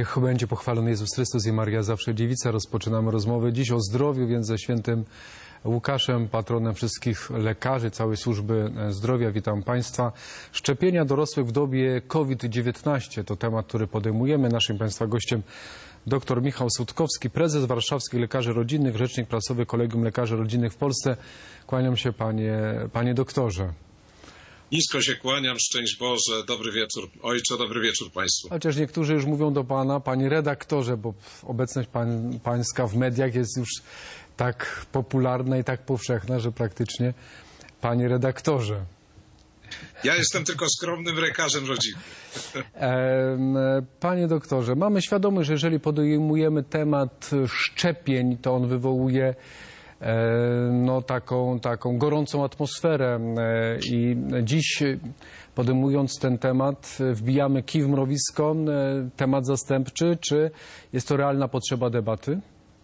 Niech będzie pochwalony Jezus Chrystus i Maria zawsze Dziewica. Rozpoczynamy rozmowę dziś o zdrowiu, więc ze świętym Łukaszem, patronem wszystkich lekarzy, całej służby zdrowia. Witam Państwa. Szczepienia dorosłych w dobie COVID-19 to temat, który podejmujemy. Naszym Państwa gościem dr Michał Sutkowski, prezes Warszawskich Lekarzy Rodzinnych, rzecznik prasowy Kolegium Lekarzy Rodzinnych w Polsce. Kłaniam się, panie doktorze. Nisko się kłaniam, szczęść Boże, dobry wieczór ojcze, dobry wieczór Państwu. Chociaż niektórzy już mówią do Pana, panie redaktorze, bo obecność pańska w mediach jest już tak popularna i tak powszechna, że praktycznie panie redaktorze. Ja jestem tylko skromnym lekarzem rodzinnym. Panie doktorze, mamy świadomość, że jeżeli podejmujemy temat szczepień, to on wywołuje taką gorącą atmosferę i dziś, podejmując ten temat, wbijamy kij w mrowisko, temat zastępczy, czy jest to realna potrzeba debaty?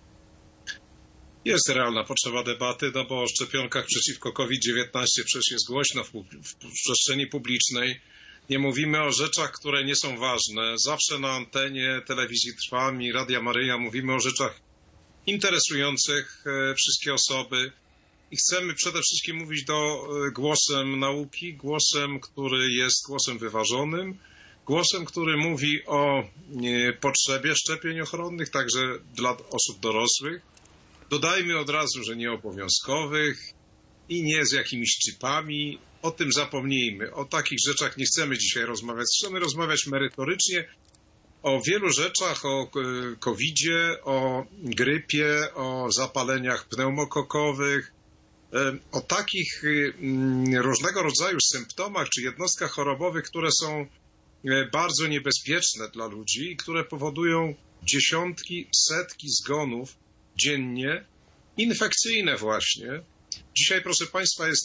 Jest realna potrzeba debaty, no bo o szczepionkach przeciwko COVID-19 przecież jest głośno w przestrzeni publicznej. Nie mówimy o rzeczach, które nie są ważne. Zawsze na antenie telewizji Trwam i Radia Maryja mówimy o rzeczach interesujących wszystkie osoby i chcemy przede wszystkim mówić głosem nauki, głosem, który jest głosem wyważonym, głosem, który mówi o potrzebie szczepień ochronnych, także dla osób dorosłych. Dodajmy od razu, że nieobowiązkowych i nie z jakimiś chipami. O tym zapomnijmy. O takich rzeczach nie chcemy dzisiaj rozmawiać. Chcemy rozmawiać merytorycznie o wielu rzeczach, o COVID-zie, o grypie, o zapaleniach pneumokokowych, o takich różnego rodzaju symptomach czy jednostkach chorobowych, które są bardzo niebezpieczne dla ludzi i które powodują dziesiątki, setki zgonów dziennie, infekcyjne właśnie. Dzisiaj, proszę Państwa, jest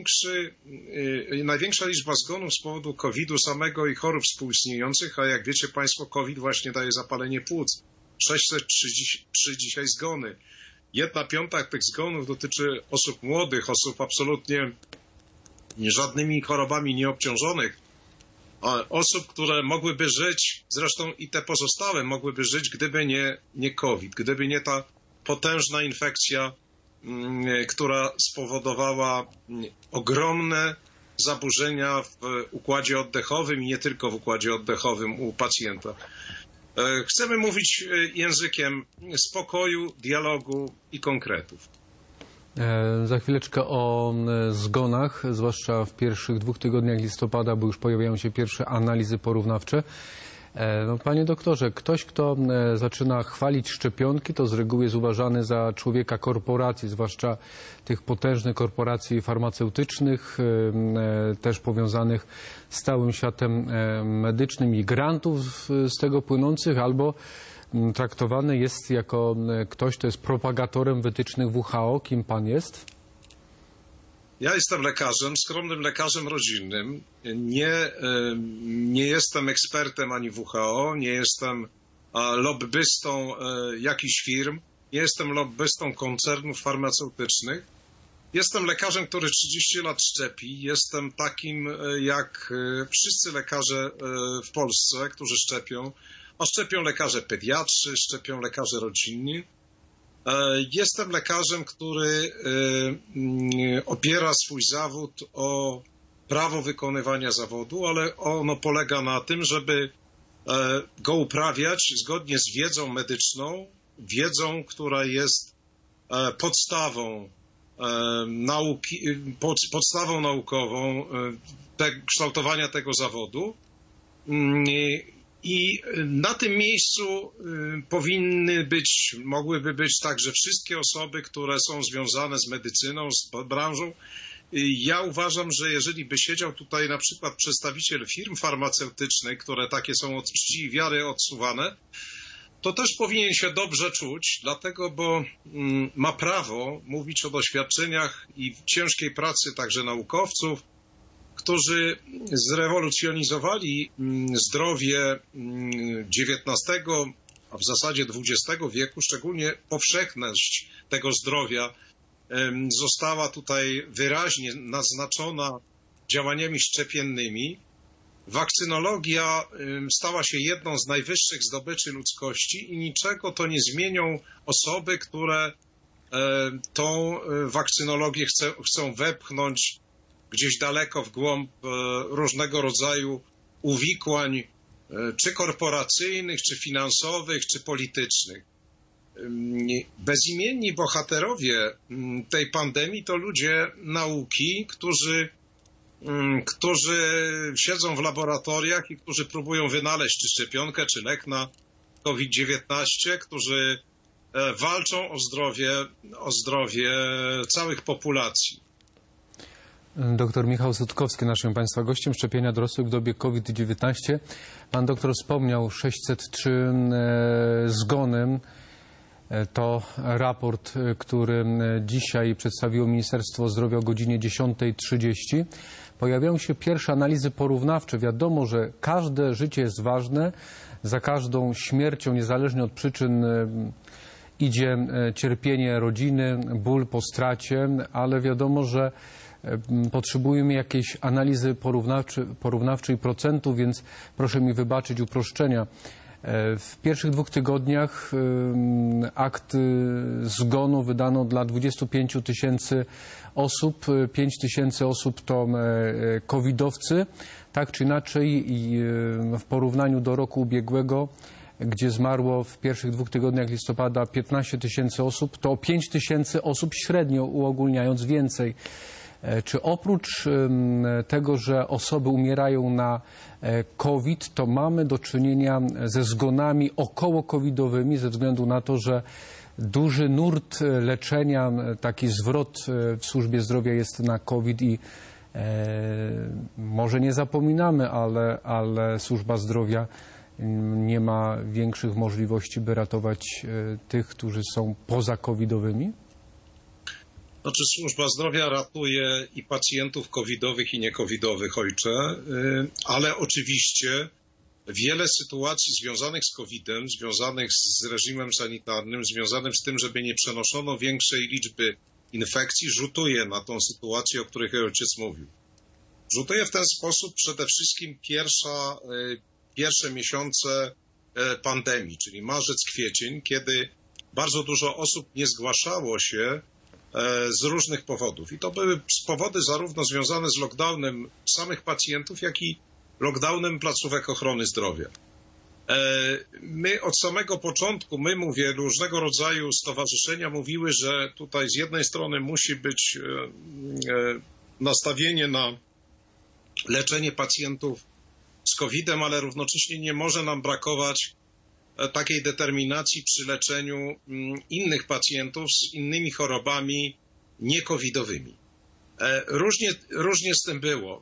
największa liczba zgonów z powodu COVID-u samego i chorób współistniejących, a jak wiecie Państwo, COVID właśnie daje zapalenie płuc. 603 dzisiaj zgony. 1/5 tych zgonów dotyczy osób młodych, osób absolutnie żadnymi chorobami nieobciążonych, osób, które mogłyby żyć, zresztą i te pozostałe mogłyby żyć, gdyby nie COVID, gdyby nie ta potężna infekcja, która spowodowała ogromne zaburzenia w układzie oddechowym i nie tylko w układzie oddechowym u pacjenta. Chcemy mówić językiem spokoju, dialogu i konkretów. Za chwileczkę o zgonach, zwłaszcza w pierwszych 2 tygodniach listopada, bo już pojawiają się pierwsze analizy porównawcze. Panie doktorze, ktoś, kto zaczyna chwalić szczepionki, to z reguły jest uważany za człowieka korporacji, zwłaszcza tych potężnych korporacji farmaceutycznych, też powiązanych z całym światem medycznym i grantów z tego płynących, albo traktowany jest jako ktoś, kto jest propagatorem wytycznych WHO. Kim pan jest? Ja jestem lekarzem, skromnym lekarzem rodzinnym. Nie jestem ekspertem ani WHO, nie jestem lobbystą jakichś firm, nie jestem lobbystą koncernów farmaceutycznych. Jestem lekarzem, który 30 lat szczepi. Jestem takim jak wszyscy lekarze w Polsce, którzy szczepią. A szczepią lekarze pediatrzy, szczepią lekarze rodzinni. Jestem lekarzem, który opiera swój zawód o prawo wykonywania zawodu, ale ono polega na tym, żeby go uprawiać zgodnie z wiedzą medyczną, wiedzą, która jest podstawą nauki, podstawą naukową kształtowania tego zawodu. I na tym miejscu mogłyby być także wszystkie osoby, które są związane z medycyną, z branżą. Ja uważam, że jeżeli by siedział tutaj na przykład przedstawiciel firm farmaceutycznych, które takie są od czci i wiary odsuwane, to też powinien się dobrze czuć, dlatego, bo ma prawo mówić o doświadczeniach i ciężkiej pracy także naukowców, którzy zrewolucjonizowali zdrowie XIX, a w zasadzie XX wieku, szczególnie powszechność tego zdrowia została tutaj wyraźnie naznaczona działaniami szczepiennymi. Wakcynologia stała się jedną z najwyższych zdobyczy ludzkości i niczego to nie zmienią osoby, które tą wakcynologię chcą wepchnąć gdzieś daleko w głąb różnego rodzaju uwikłań, czy korporacyjnych, czy finansowych, czy politycznych. Bezimienni bohaterowie tej pandemii to ludzie nauki, którzy siedzą w laboratoriach i którzy próbują wynaleźć czy szczepionkę, czy lek na COVID-19, którzy walczą o zdrowie całych populacji. Doktor Michał Sutkowski, naszym Państwa gościem. Szczepienia dorosłych w dobie COVID-19. Pan doktor wspomniał 603 zgony. To raport, który dzisiaj przedstawiło Ministerstwo Zdrowia o godzinie 10:30. Pojawiają się pierwsze analizy porównawcze. Wiadomo, że każde życie jest ważne. Za każdą śmiercią, niezależnie od przyczyn, idzie cierpienie rodziny, ból po stracie, ale wiadomo, że potrzebujemy jakiejś analizy porównawczej procentów, więc proszę mi wybaczyć uproszczenia. W pierwszych 2 tygodniach akt zgonu wydano dla 25 000 osób. 5 000 osób to covidowcy. Tak czy inaczej w porównaniu do roku ubiegłego, gdzie zmarło w pierwszych 2 tygodniach listopada 15 000 osób, to 5 000 osób średnio, uogólniając, więcej. Czy oprócz tego, że osoby umierają na COVID, to mamy do czynienia ze zgonami około-covidowymi ze względu na to, że duży nurt leczenia, taki zwrot w służbie zdrowia jest na COVID i może nie zapominamy, ale służba zdrowia nie ma większych możliwości, by ratować tych, którzy są poza covidowymi? Znaczy, służba zdrowia ratuje i pacjentów covidowych, i niecovidowych, ojcze, ale oczywiście wiele sytuacji związanych z COVID-em, związanych z reżimem sanitarnym, związanych z tym, żeby nie przenoszono większej liczby infekcji, rzutuje na tą sytuację, o której ojciec mówił. Rzutuje w ten sposób przede wszystkim pierwsze miesiące pandemii, czyli marzec, kwiecień, kiedy bardzo dużo osób nie zgłaszało się z różnych powodów. I to były powody zarówno związane z lockdownem samych pacjentów, jak i lockdownem placówek ochrony zdrowia. My od samego początku, mówię, różnego rodzaju stowarzyszenia mówiły, że tutaj z jednej strony musi być nastawienie na leczenie pacjentów z COVID-em, ale równocześnie nie może nam brakować takiej determinacji przy leczeniu innych pacjentów z innymi chorobami niekowidowymi. Różnie z tym było.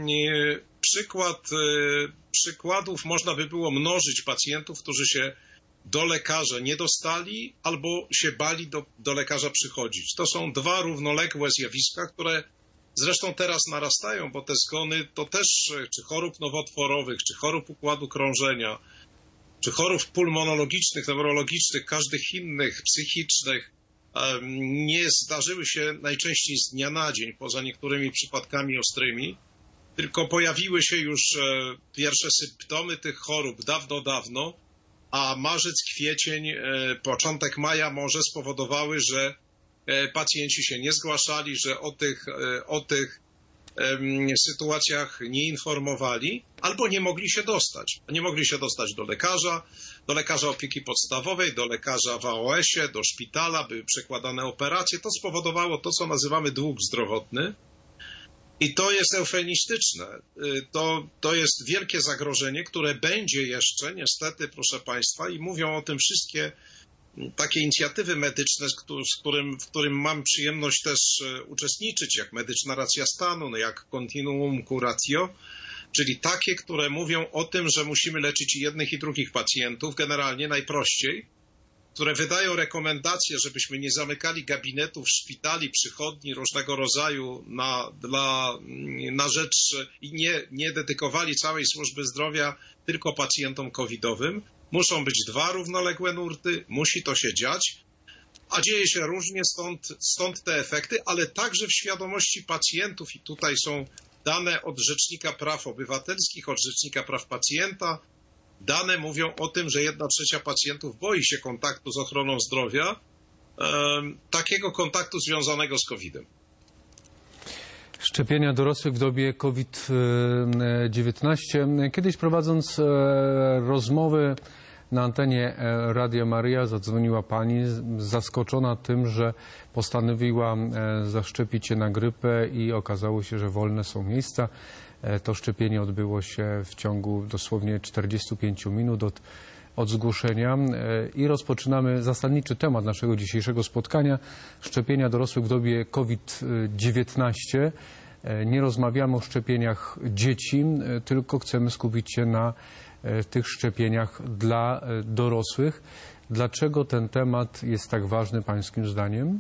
Przykładów można by było mnożyć pacjentów, którzy się do lekarza nie dostali albo się bali do lekarza przychodzić. To są 2 równoległe zjawiska, które zresztą teraz narastają, bo te zgony to też czy chorób nowotworowych, czy chorób układu krążenia, czy chorób pulmonologicznych, neurologicznych, każdych innych, psychicznych, nie zdarzyły się najczęściej z dnia na dzień, poza niektórymi przypadkami ostrymi, tylko pojawiły się już pierwsze symptomy tych chorób dawno, a marzec, kwiecień, początek maja może spowodowały, że pacjenci się nie zgłaszali, że o tych sytuacjach nie informowali, albo nie mogli się dostać. Nie mogli się dostać do lekarza opieki podstawowej, do lekarza w AOS-ie, do szpitala, były przekładane operacje. To spowodowało to, co nazywamy dług zdrowotny. I to jest eufemistyczne. To jest wielkie zagrożenie, które będzie jeszcze, niestety, proszę Państwa, i mówią o tym wszystkie takie inicjatywy medyczne, w którym mam przyjemność też uczestniczyć, jak medyczna racja stanu, jak continuum curatio, czyli takie, które mówią o tym, że musimy leczyć i jednych, i drugich pacjentów, generalnie najprościej, które wydają rekomendacje, żebyśmy nie zamykali gabinetów, szpitali, przychodni różnego rodzaju na rzecz i nie dedykowali całej służby zdrowia tylko pacjentom covidowym. Muszą być 2 równoległe nurty, musi to się dziać, a dzieje się różnie, stąd te efekty, ale także w świadomości pacjentów i tutaj są dane od Rzecznika Praw Obywatelskich, od Rzecznika Praw Pacjenta. Dane mówią o tym, że 1/3 pacjentów boi się kontaktu z ochroną zdrowia, takiego kontaktu związanego z COVID-em. Szczepienia dorosłych w dobie COVID-19. Kiedyś prowadząc rozmowy na antenie Radia Maryja zadzwoniła pani zaskoczona tym, że postanowiła zaszczepić się na grypę i okazało się, że wolne są miejsca. To szczepienie odbyło się w ciągu dosłownie 45 minut od zgłoszenia i rozpoczynamy zasadniczy temat naszego dzisiejszego spotkania. Szczepienia dorosłych w dobie COVID-19. Nie rozmawiamy o szczepieniach dzieci, tylko chcemy skupić się na tych szczepieniach dla dorosłych. Dlaczego ten temat jest tak ważny pańskim zdaniem?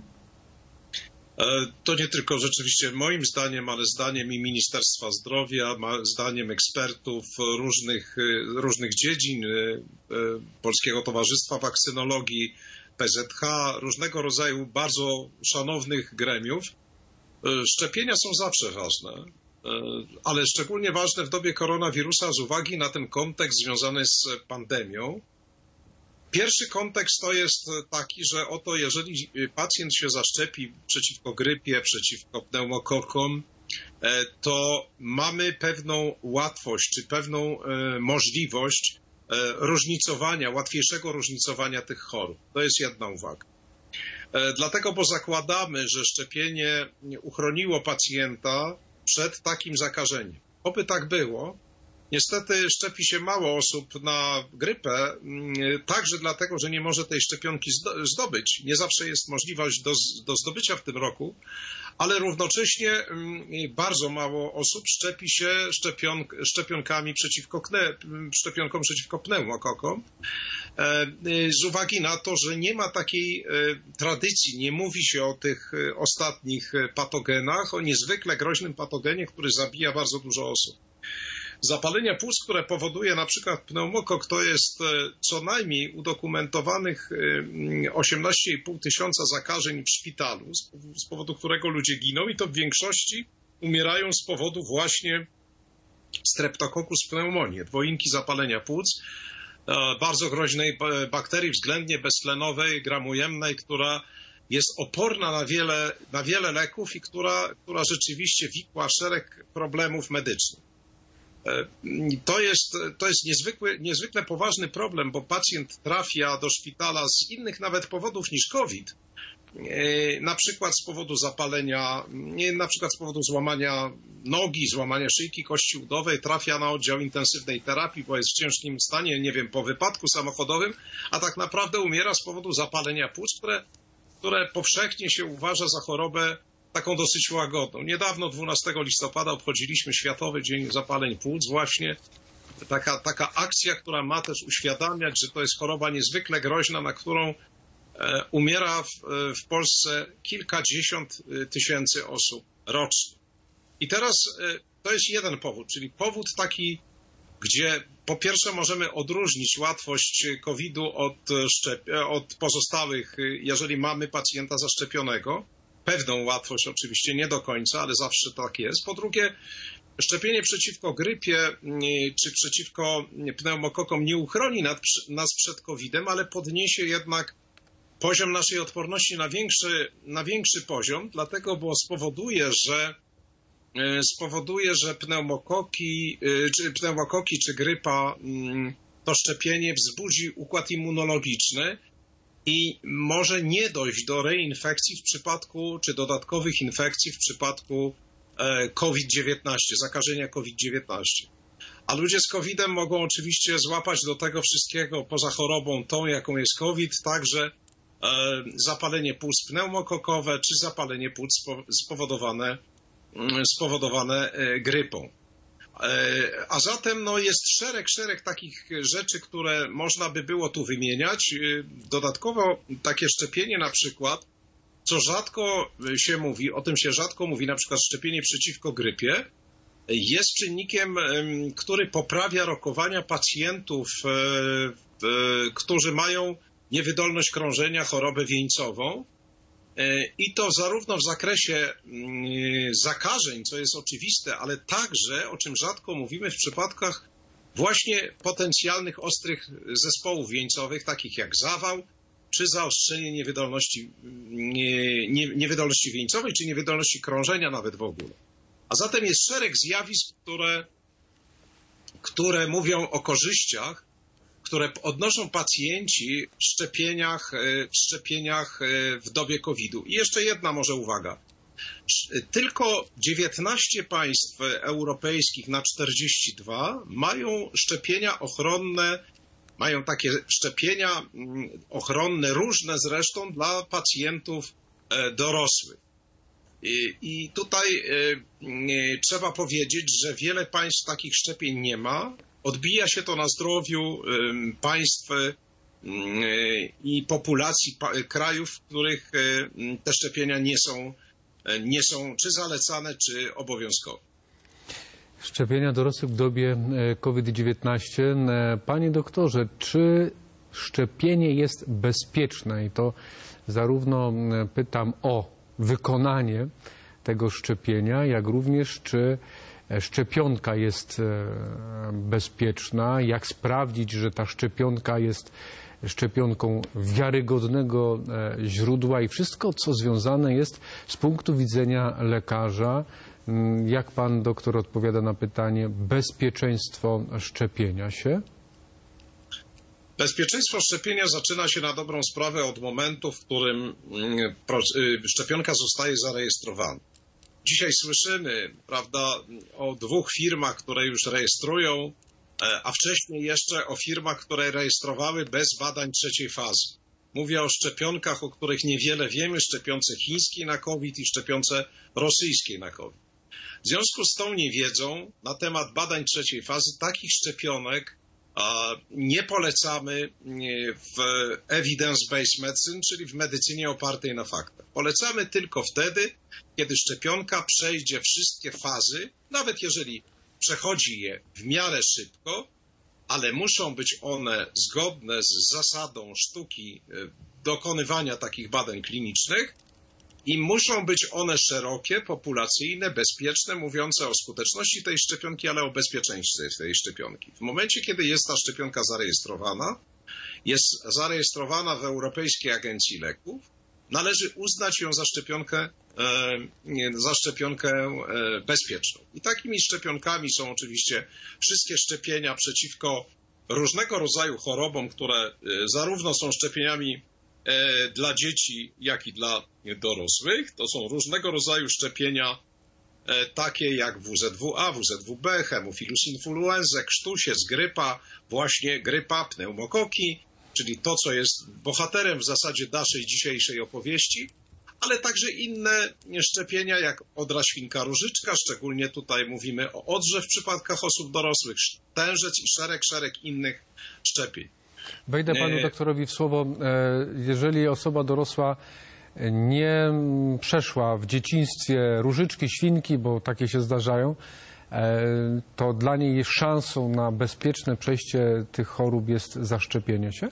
To nie tylko rzeczywiście moim zdaniem, ale zdaniem i Ministerstwa Zdrowia, zdaniem ekspertów różnych dziedzin, Polskiego Towarzystwa Wakcynologii, PZH, różnego rodzaju bardzo szanownych gremiów. Szczepienia są zawsze ważne, ale szczególnie ważne w dobie koronawirusa z uwagi na ten kontekst związany z pandemią. Pierwszy kontekst to jest taki, że oto jeżeli pacjent się zaszczepi przeciwko grypie, przeciwko pneumokokom, to mamy pewną łatwość czy pewną możliwość różnicowania, łatwiejszego różnicowania tych chorób. To jest jedna uwaga. Dlatego, bo zakładamy, że szczepienie uchroniło pacjenta przed takim zakażeniem. Oby tak było. Niestety szczepi się mało osób na grypę, także dlatego, że nie może tej szczepionki zdobyć. Nie zawsze jest możliwość do zdobycia w tym roku, ale równocześnie bardzo mało osób szczepi się szczepionką przeciwko pneumokokom. Z uwagi na to, że nie ma takiej tradycji, nie mówi się o tych ostatnich patogenach, o niezwykle groźnym patogenie, który zabija bardzo dużo osób. Zapalenia płuc, które powoduje na przykład pneumokok, to jest co najmniej udokumentowanych 18,5 tysiąca zakażeń w szpitalu, z powodu którego ludzie giną i to w większości umierają z powodu właśnie Streptococcus pneumoniae, dwojinki zapalenia płuc, bardzo groźnej bakterii względnie beztlenowej, gramujemnej, która jest oporna na wiele leków i która rzeczywiście wikła szereg problemów medycznych. To jest niezwykle poważny problem, bo pacjent trafia do szpitala z innych nawet powodów niż COVID. Na przykład z powodu zapalenia, na przykład z powodu złamania nogi, złamania szyjki kości udowej, trafia na oddział intensywnej terapii, bo jest w ciężkim stanie, nie wiem, po wypadku samochodowym, a tak naprawdę umiera z powodu zapalenia płuc, które powszechnie się uważa za chorobę taką dosyć łagodną. Niedawno, 12 listopada, obchodziliśmy Światowy Dzień Zapaleń Płuc. Właśnie taka akcja, która ma też uświadamiać, że to jest choroba niezwykle groźna, na którą umiera w Polsce kilkadziesiąt tysięcy osób rocznie. I teraz to jest jeden powód, czyli powód taki, gdzie po pierwsze możemy odróżnić łatwość COVID-u od pozostałych, jeżeli mamy pacjenta zaszczepionego. Pewną łatwość oczywiście, nie do końca, ale zawsze tak jest. Po drugie, szczepienie przeciwko grypie czy przeciwko pneumokokom nie uchroni nas przed COVID-em, ale podniesie jednak poziom naszej odporności na większy poziom, dlatego, bo spowoduje, że pneumokoki czy grypa, to szczepienie wzbudzi układ immunologiczny i może nie dojść do reinfekcji czy dodatkowych infekcji w przypadku COVID-19, zakażenia COVID-19. A ludzie z COVID-em mogą oczywiście złapać do tego wszystkiego poza chorobą tą, jaką jest COVID, także zapalenie płuc pneumokokowe czy zapalenie płuc spowodowane grypą. A zatem jest szereg takich rzeczy, które można by było tu wymieniać. Dodatkowo takie szczepienie na przykład, co rzadko się mówi, o tym się rzadko mówi, na przykład szczepienie przeciwko grypie, jest czynnikiem, który poprawia rokowania pacjentów, którzy mają niewydolność krążenia, chorobę wieńcową. I to zarówno w zakresie zakażeń, co jest oczywiste, ale także, o czym rzadko mówimy, w przypadkach właśnie potencjalnych ostrych zespołów wieńcowych, takich jak zawał, czy zaostrzenie niewydolności wieńcowej, czy niewydolności krążenia nawet w ogóle. A zatem jest szereg zjawisk, które mówią o korzyściach, które odnoszą pacjenci w szczepieniach w dobie COVID-u. I jeszcze jedna może uwaga. Tylko 19 państw europejskich na 42 mają szczepienia ochronne, mają takie szczepienia ochronne, różne zresztą, dla pacjentów dorosłych. I tutaj trzeba powiedzieć, że wiele państw takich szczepień nie ma. Odbija się to na zdrowiu państw i populacji krajów, w których te szczepienia nie są czy zalecane, czy obowiązkowe. Szczepienia dorosłych w dobie COVID-19. Panie doktorze, czy szczepienie jest bezpieczne? I to zarówno pytam o wykonanie tego szczepienia, jak również czy szczepionka jest bezpieczna, jak sprawdzić, że ta szczepionka jest szczepionką wiarygodnego źródła i wszystko, co związane jest z punktu widzenia lekarza. Jak pan doktor odpowiada na pytanie bezpieczeństwo szczepienia się? Bezpieczeństwo szczepienia zaczyna się na dobrą sprawę od momentu, w którym szczepionka zostaje zarejestrowana. Dzisiaj słyszymy, prawda, o 2 firmach, które już rejestrują, a wcześniej jeszcze o firmach, które rejestrowały bez badań 3. fazy. Mówię o szczepionkach, o których niewiele wiemy, szczepionce chińskiej na COVID i szczepionce rosyjskiej na COVID. W związku z tą niewiedzą na temat badań 3. fazy takich szczepionek nie polecamy w evidence-based medicine, czyli w medycynie opartej na faktach. Polecamy tylko wtedy, kiedy szczepionka przejdzie wszystkie fazy, nawet jeżeli przechodzi je w miarę szybko, ale muszą być one zgodne z zasadą sztuki dokonywania takich badań klinicznych i muszą być one szerokie, populacyjne, bezpieczne, mówiące o skuteczności tej szczepionki, ale o bezpieczeństwie tej szczepionki. W momencie, kiedy jest ta szczepionka zarejestrowana, jest zarejestrowana w Europejskiej Agencji Leków, należy uznać ją za szczepionkę bezpieczną. I takimi szczepionkami są oczywiście wszystkie szczepienia przeciwko różnego rodzaju chorobom, które zarówno są szczepieniami dla dzieci, jak i dla dorosłych. To są różnego rodzaju szczepienia takie jak WZW-A, WZW-B, hemofilus influenzae, krztusiec, grypa, właśnie grypa, pneumokoki, czyli to, co jest bohaterem w zasadzie naszej dzisiejszej opowieści, ale także inne szczepienia jak odra świnka różyczka, szczególnie tutaj mówimy o odrze w przypadkach osób dorosłych, tężec i szereg innych szczepień. Wejdę panu doktorowi w słowo. Jeżeli osoba dorosła nie przeszła w dzieciństwie różyczki, świnki, bo takie się zdarzają, to dla niej szansą na bezpieczne przejście tych chorób jest zaszczepienie się?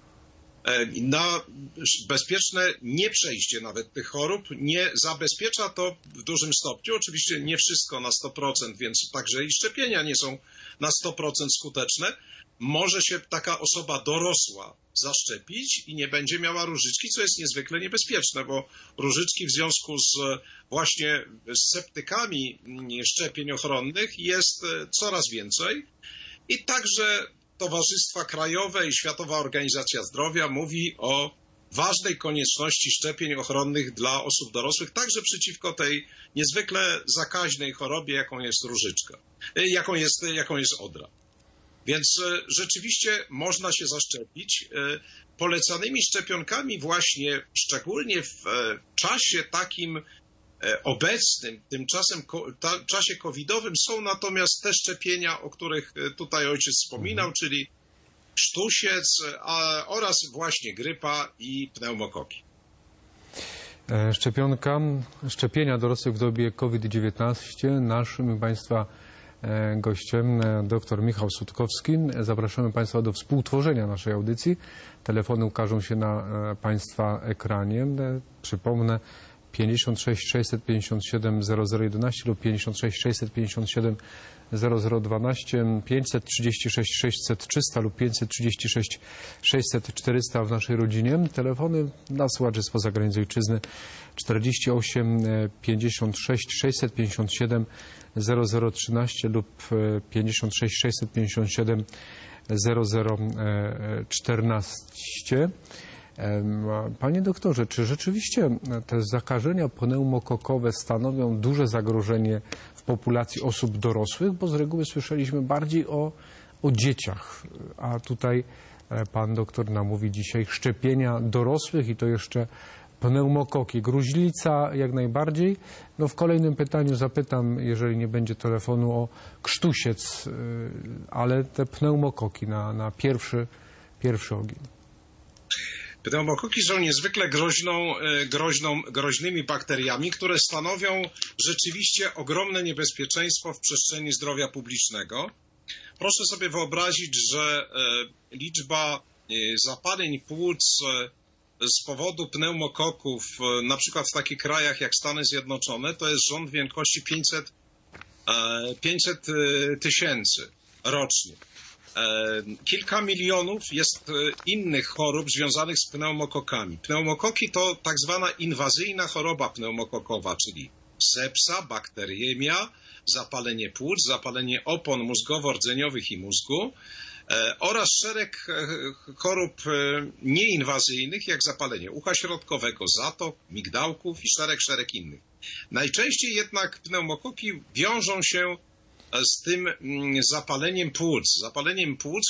Na bezpieczne nieprzejście nawet tych chorób nie zabezpiecza to w dużym stopniu. Oczywiście nie wszystko na 100%, więc także i szczepienia nie są na 100% skuteczne. Może się taka osoba dorosła zaszczepić i nie będzie miała różyczki, co jest niezwykle niebezpieczne, bo różyczki w związku z właśnie sceptykami szczepień ochronnych jest coraz więcej i także towarzystwa krajowe i Światowa Organizacja Zdrowia mówi o ważnej konieczności szczepień ochronnych dla osób dorosłych, także przeciwko tej niezwykle zakaźnej chorobie, jaką jest różyczka, jaką jest odra. Więc rzeczywiście można się zaszczepić. Polecanymi szczepionkami właśnie, szczególnie w czasie takim obecnym, tymczasem czasie covidowym są natomiast te szczepienia, o których tutaj ojciec wspominał, czyli krztusiec oraz właśnie grypa i pneumokoki. Szczepienia dorosłych w dobie COVID-19. Naszym Państwa gościem dr Michał Sutkowski. Zapraszamy Państwa do współtworzenia naszej audycji. Telefony ukażą się na Państwa ekranie. Przypomnę 56 657 0011 lub 56 657 0012, 536 600 300 lub 536 600 400 w naszej rodzinie. Telefony dla słuchaczy spoza granic ojczyzny 48 56 657 0013 lub 56 657 0014. Panie doktorze, czy rzeczywiście te zakażenia pneumokokowe stanowią duże zagrożenie w populacji osób dorosłych? Bo z reguły słyszeliśmy bardziej o dzieciach, a tutaj pan doktor nam mówi dzisiaj szczepienia dorosłych i to jeszcze pneumokoki. Gruźlica jak najbardziej. No w kolejnym pytaniu zapytam, jeżeli nie będzie telefonu, o krztusiec, ale te pneumokoki na pierwszy ogień. Pneumokoki są niezwykle groźnymi bakteriami, które stanowią rzeczywiście ogromne niebezpieczeństwo w przestrzeni zdrowia publicznego. Proszę sobie wyobrazić, że liczba zapaleń płuc z powodu pneumokoków, na przykład w takich krajach jak Stany Zjednoczone, to jest rząd wielkości 500 tysięcy rocznie. Kilka milionów jest innych chorób związanych z pneumokokami. Pneumokoki to tak zwana inwazyjna choroba pneumokokowa, czyli sepsa, bakteriemia, zapalenie płuc, zapalenie opon mózgowo-rdzeniowych i mózgu oraz szereg chorób nieinwazyjnych, jak zapalenie ucha środkowego, zatok, migdałków i szereg innych. Najczęściej jednak pneumokoki wiążą się z tym zapaleniem płuc,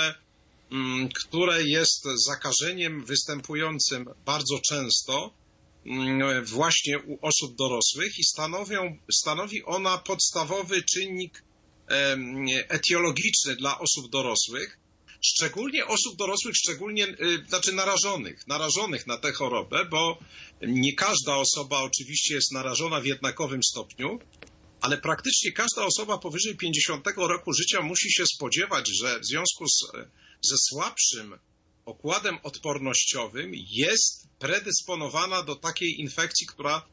które jest zakażeniem występującym bardzo często właśnie u osób dorosłych i stanowi ona podstawowy czynnik etiologiczny dla osób dorosłych, szczególnie osób dorosłych, znaczy narażonych na tę chorobę, bo nie każda osoba oczywiście jest narażona w jednakowym stopniu, ale praktycznie każda osoba powyżej 50 roku życia musi się spodziewać, że w związku ze słabszym układem odpornościowym jest predysponowana do takiej infekcji,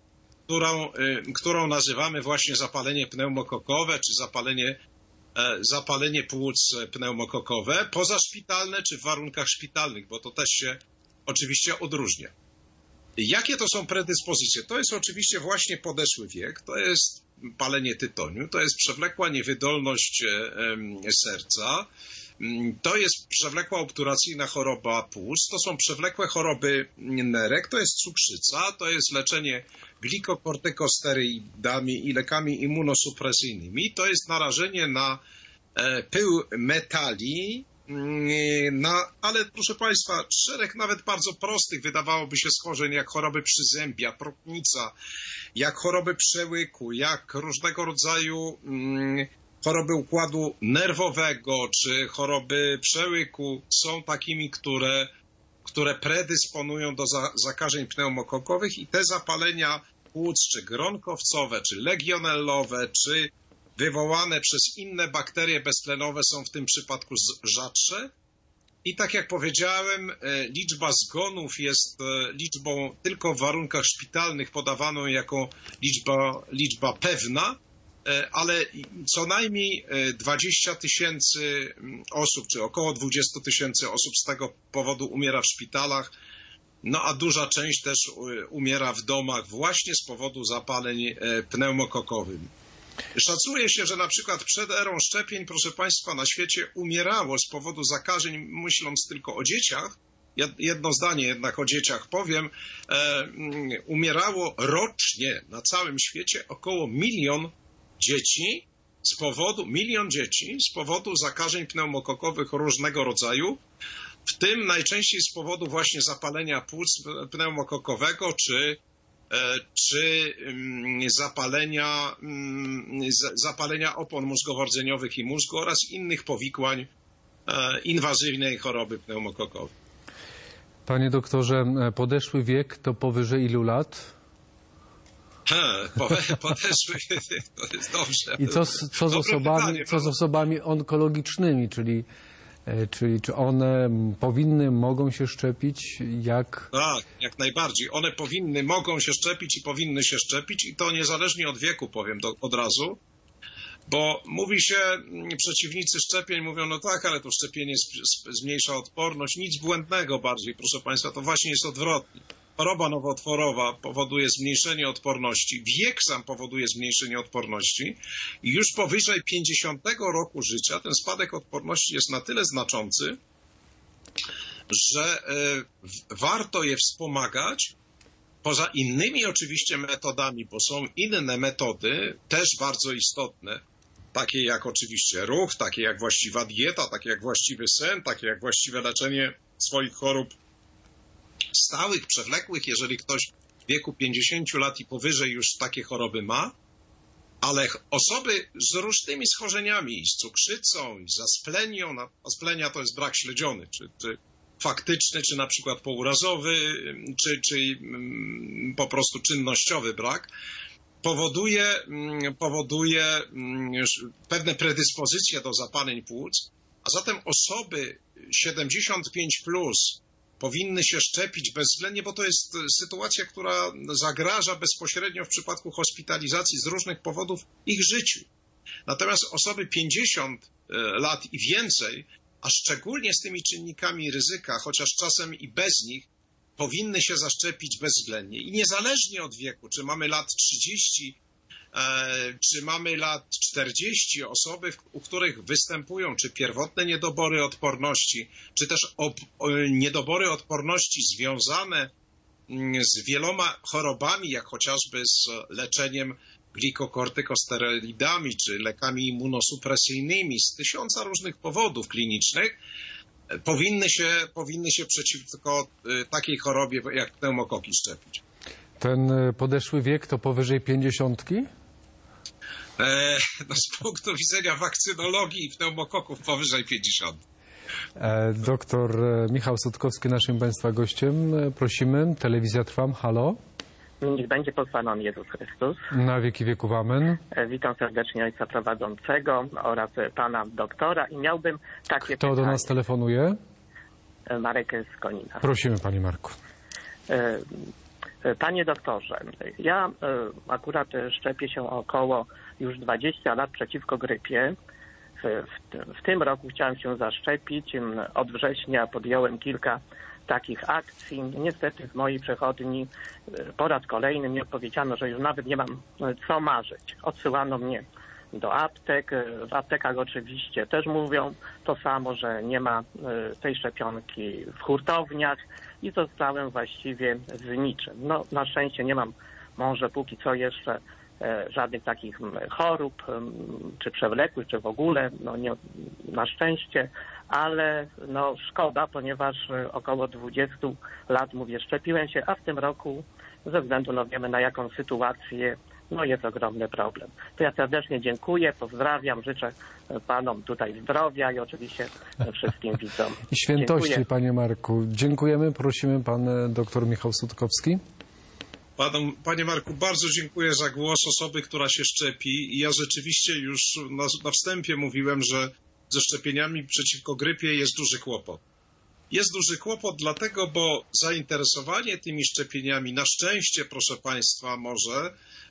którą nazywamy właśnie zapalenie pneumokokowe, czy zapalenie płuc pneumokokowe, pozaszpitalne czy w warunkach szpitalnych, bo to też się oczywiście odróżnia. Jakie to są predyspozycje? To jest oczywiście właśnie podeszły wiek, to jest palenie tytoniu, to jest przewlekła niewydolność serca, to jest przewlekła obturacyjna choroba płuc, to są przewlekłe choroby nerek, to jest cukrzyca, to jest leczenie glikokortykosteroidami i lekami immunosupresyjnymi, to jest narażenie na pył metali, ale proszę Państwa, szereg nawet bardzo prostych wydawałoby się schorzeń, jak choroby przyzębia, próchnica, jak choroby przełyku, jak różnego rodzaju choroby układu nerwowego czy choroby przełyku są takimi, które predysponują do zakażeń pneumokokowych i te zapalenia płuc, czy gronkowcowe, czy legionellowe, czy wywołane przez inne bakterie beztlenowe są w tym przypadku rzadsze. I tak jak powiedziałem, liczba zgonów jest liczbą tylko w warunkach szpitalnych podawaną jako liczba pewna, ale co najmniej 20 tysięcy osób, czy około 20 tysięcy osób z tego powodu umiera w szpitalach, no a duża część też umiera w domach właśnie z powodu zapaleń pneumokokowych. Szacuje się, że na przykład przed erą szczepień, proszę Państwa, na świecie umierało z powodu zakażeń, myśląc tylko o dzieciach, jedno zdanie jednak o dzieciach powiem, umierało rocznie na całym świecie około 1 milion dzieci z powodu zakażeń pneumokokowych różnego rodzaju, w tym najczęściej z powodu właśnie zapalenia płuc pneumokokowego czy zapalenia opon mózgowo-rdzeniowych i mózgu oraz innych powikłań inwazyjnej choroby pneumokokowej. Panie doktorze, podeszły wiek to powyżej ilu lat? Podeszły, to jest dobrze. I co z osobami onkologicznymi, czyli czy one powinny, mogą się szczepić? Jak? Tak, jak najbardziej. One mogą się szczepić i powinny się szczepić i to niezależnie od wieku, powiem od razu. Bo mówi się, przeciwnicy szczepień mówią, no tak, ale to szczepienie zmniejsza odporność. Nic błędnego bardziej, proszę Państwa, to właśnie jest odwrotnie. Choroba nowotworowa powoduje zmniejszenie odporności, wiek sam powoduje zmniejszenie odporności i już powyżej 50 roku życia ten spadek odporności jest na tyle znaczący, że warto je wspomagać. Poza innymi oczywiście metodami, bo są inne metody, też bardzo istotne, takie jak oczywiście ruch, takie jak właściwa dieta, takie jak właściwy sen, takie jak właściwe leczenie swoich chorób stałych, przewlekłych, jeżeli ktoś w wieku 50 lat i powyżej już takie choroby ma, ale osoby z różnymi schorzeniami, z cukrzycą, z asplenią, asplenia to jest brak śledziony, czy faktyczny, czy na przykład pourazowy, czy po prostu czynnościowy brak, powoduje pewne predyspozycje do zapaleń płuc, a zatem osoby 75 plus powinny się szczepić bezwzględnie, bo to jest sytuacja, która zagraża bezpośrednio w przypadku hospitalizacji z różnych powodów ich życiu. Natomiast osoby 50 lat i więcej, a szczególnie z tymi czynnikami ryzyka, chociaż czasem i bez nich, powinny się zaszczepić bezwzględnie. I niezależnie od wieku, czy mamy lat 30, czy mamy lat 40, osoby, u których występują czy pierwotne niedobory odporności, czy też niedobory odporności związane z wieloma chorobami, jak chociażby z leczeniem glikokortykosteroidami, czy lekami immunosupresyjnymi, z tysiąca różnych powodów klinicznych, powinny się przeciwko takiej chorobie jak pneumokoki szczepić. Ten podeszły wiek to powyżej 50? No, z punktu widzenia wakcynologii i pneumokoków powyżej 50. Doktor Michał Sutkowski naszym Państwa gościem. Prosimy. Telewizja Trwam. Halo. Niech będzie pochwalony Jezus Chrystus. Na wieki wieków. Amen. Witam serdecznie ojca prowadzącego oraz pana doktora i miałbym takie Kto do nas telefonuje? Marek z Konina. Prosimy, panie Marku. Panie doktorze, ja akurat szczepię się około już 20 lat przeciwko grypie. W tym roku chciałem się zaszczepić. Od września podjąłem kilka takich akcji. Niestety w mojej przechodni po raz kolejny mi odpowiedziano, że już nawet nie mam co marzyć. Odsyłano mnie do aptek. W aptekach oczywiście też mówią to samo, że nie ma tej szczepionki w hurtowniach i zostałem właściwie z niczym. No, na szczęście nie mam może póki co jeszcze żadnych takich chorób, czy przewlekłych, czy w ogóle, no nie, na szczęście, ale no szkoda, ponieważ około 20 lat, mówię, szczepiłem się, a w tym roku ze względu, no wiemy na jaką sytuację, no jest ogromny problem. To ja serdecznie dziękuję, pozdrawiam, życzę panom tutaj zdrowia i oczywiście wszystkim widzom. I świętości, dziękuję. panie Marku. Dziękujemy, prosimy pan doktor Michał Sutkowski. Panie Marku, bardzo dziękuję za głos osoby, która się szczepi. I ja rzeczywiście już na wstępie mówiłem, że ze szczepieniami przeciwko grypie jest duży kłopot. Jest duży kłopot dlatego, bo zainteresowanie tymi szczepieniami, na szczęście, proszę Państwa, może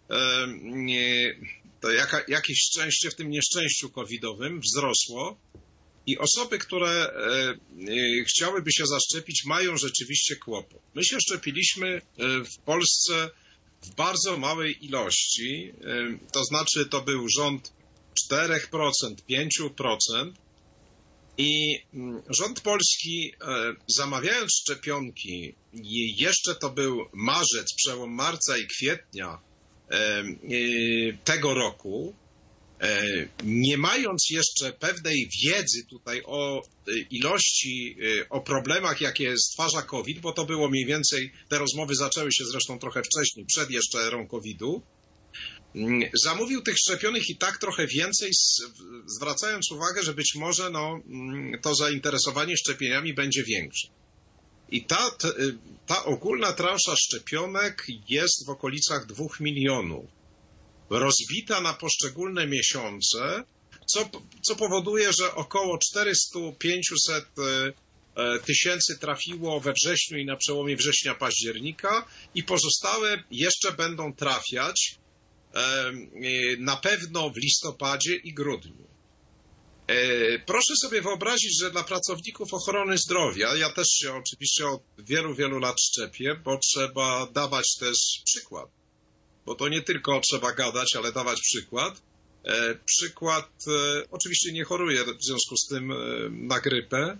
to jakieś szczęście w tym nieszczęściu covidowym wzrosło i osoby, które chciałyby się zaszczepić, mają rzeczywiście kłopot. My się szczepiliśmy w Polsce w bardzo małej ilości, to znaczy to był rząd 4%, 5%. I rząd polski, zamawiając szczepionki, jeszcze to był marzec, przełom marca i kwietnia tego roku, nie mając jeszcze pewnej wiedzy tutaj o ilości, o problemach, jakie stwarza COVID, bo to było mniej więcej, te rozmowy zaczęły się zresztą trochę wcześniej, przed jeszcze erą COVID-u, zamówił tych szczepionych i tak trochę więcej, zwracając uwagę, że być może to zainteresowanie szczepieniami będzie większe. I ta ogólna transza szczepionek jest w okolicach 2 milionów. Rozbita na poszczególne miesiące, co powoduje, że około 400-500 tysięcy trafiło we wrześniu i na przełomie września-października i pozostałe jeszcze będą trafiać na pewno w listopadzie i grudniu. Proszę sobie wyobrazić, że dla pracowników ochrony zdrowia, ja też się oczywiście od wielu, wielu lat szczepię, bo trzeba dawać też przykład. Bo to nie tylko trzeba gadać, ale dawać przykład. Oczywiście nie choruję w związku z tym na grypę.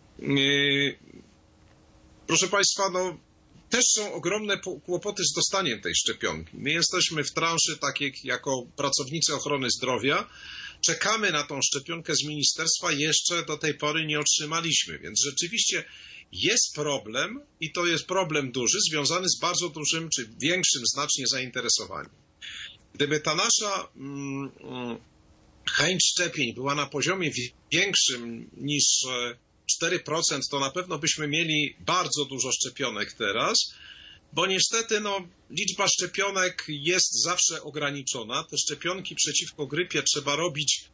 Proszę Państwa, no też są ogromne kłopoty z dostaniem tej szczepionki. My jesteśmy w transzy takiej jako pracownicy ochrony zdrowia. Czekamy na tą szczepionkę z ministerstwa, jeszcze do tej pory nie otrzymaliśmy, więc rzeczywiście jest problem i to jest problem duży, związany z bardzo dużym czy większym znacznie zainteresowaniem. Gdyby ta nasza chęć szczepień była na poziomie większym niż 4%, to na pewno byśmy mieli bardzo dużo szczepionek teraz, bo niestety liczba szczepionek jest zawsze ograniczona. Te szczepionki przeciwko grypie trzeba robić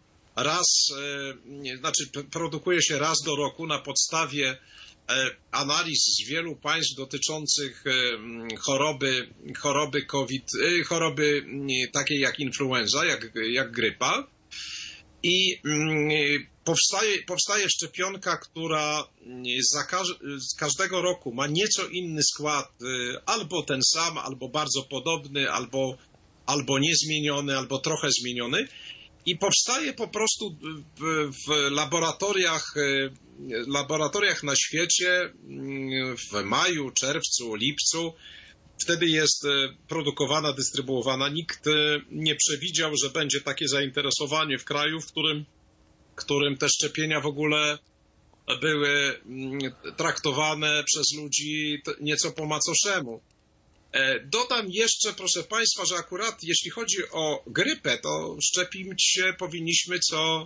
produkuje się raz do roku na podstawie analiz z wielu państw dotyczących choroby COVID, choroby takiej jak influenza, jak grypa. I powstaje szczepionka, która z każdego roku ma nieco inny skład, albo ten sam, albo bardzo podobny, albo niezmieniony, albo trochę zmieniony. I powstaje po prostu w laboratoriach na świecie w maju, czerwcu, lipcu. Wtedy jest produkowana, dystrybuowana. Nikt nie przewidział, że będzie takie zainteresowanie w kraju, w którym te szczepienia w ogóle były traktowane przez ludzi nieco po macoszemu. Dodam jeszcze, proszę Państwa, że akurat jeśli chodzi o grypę, to szczepić się powinniśmy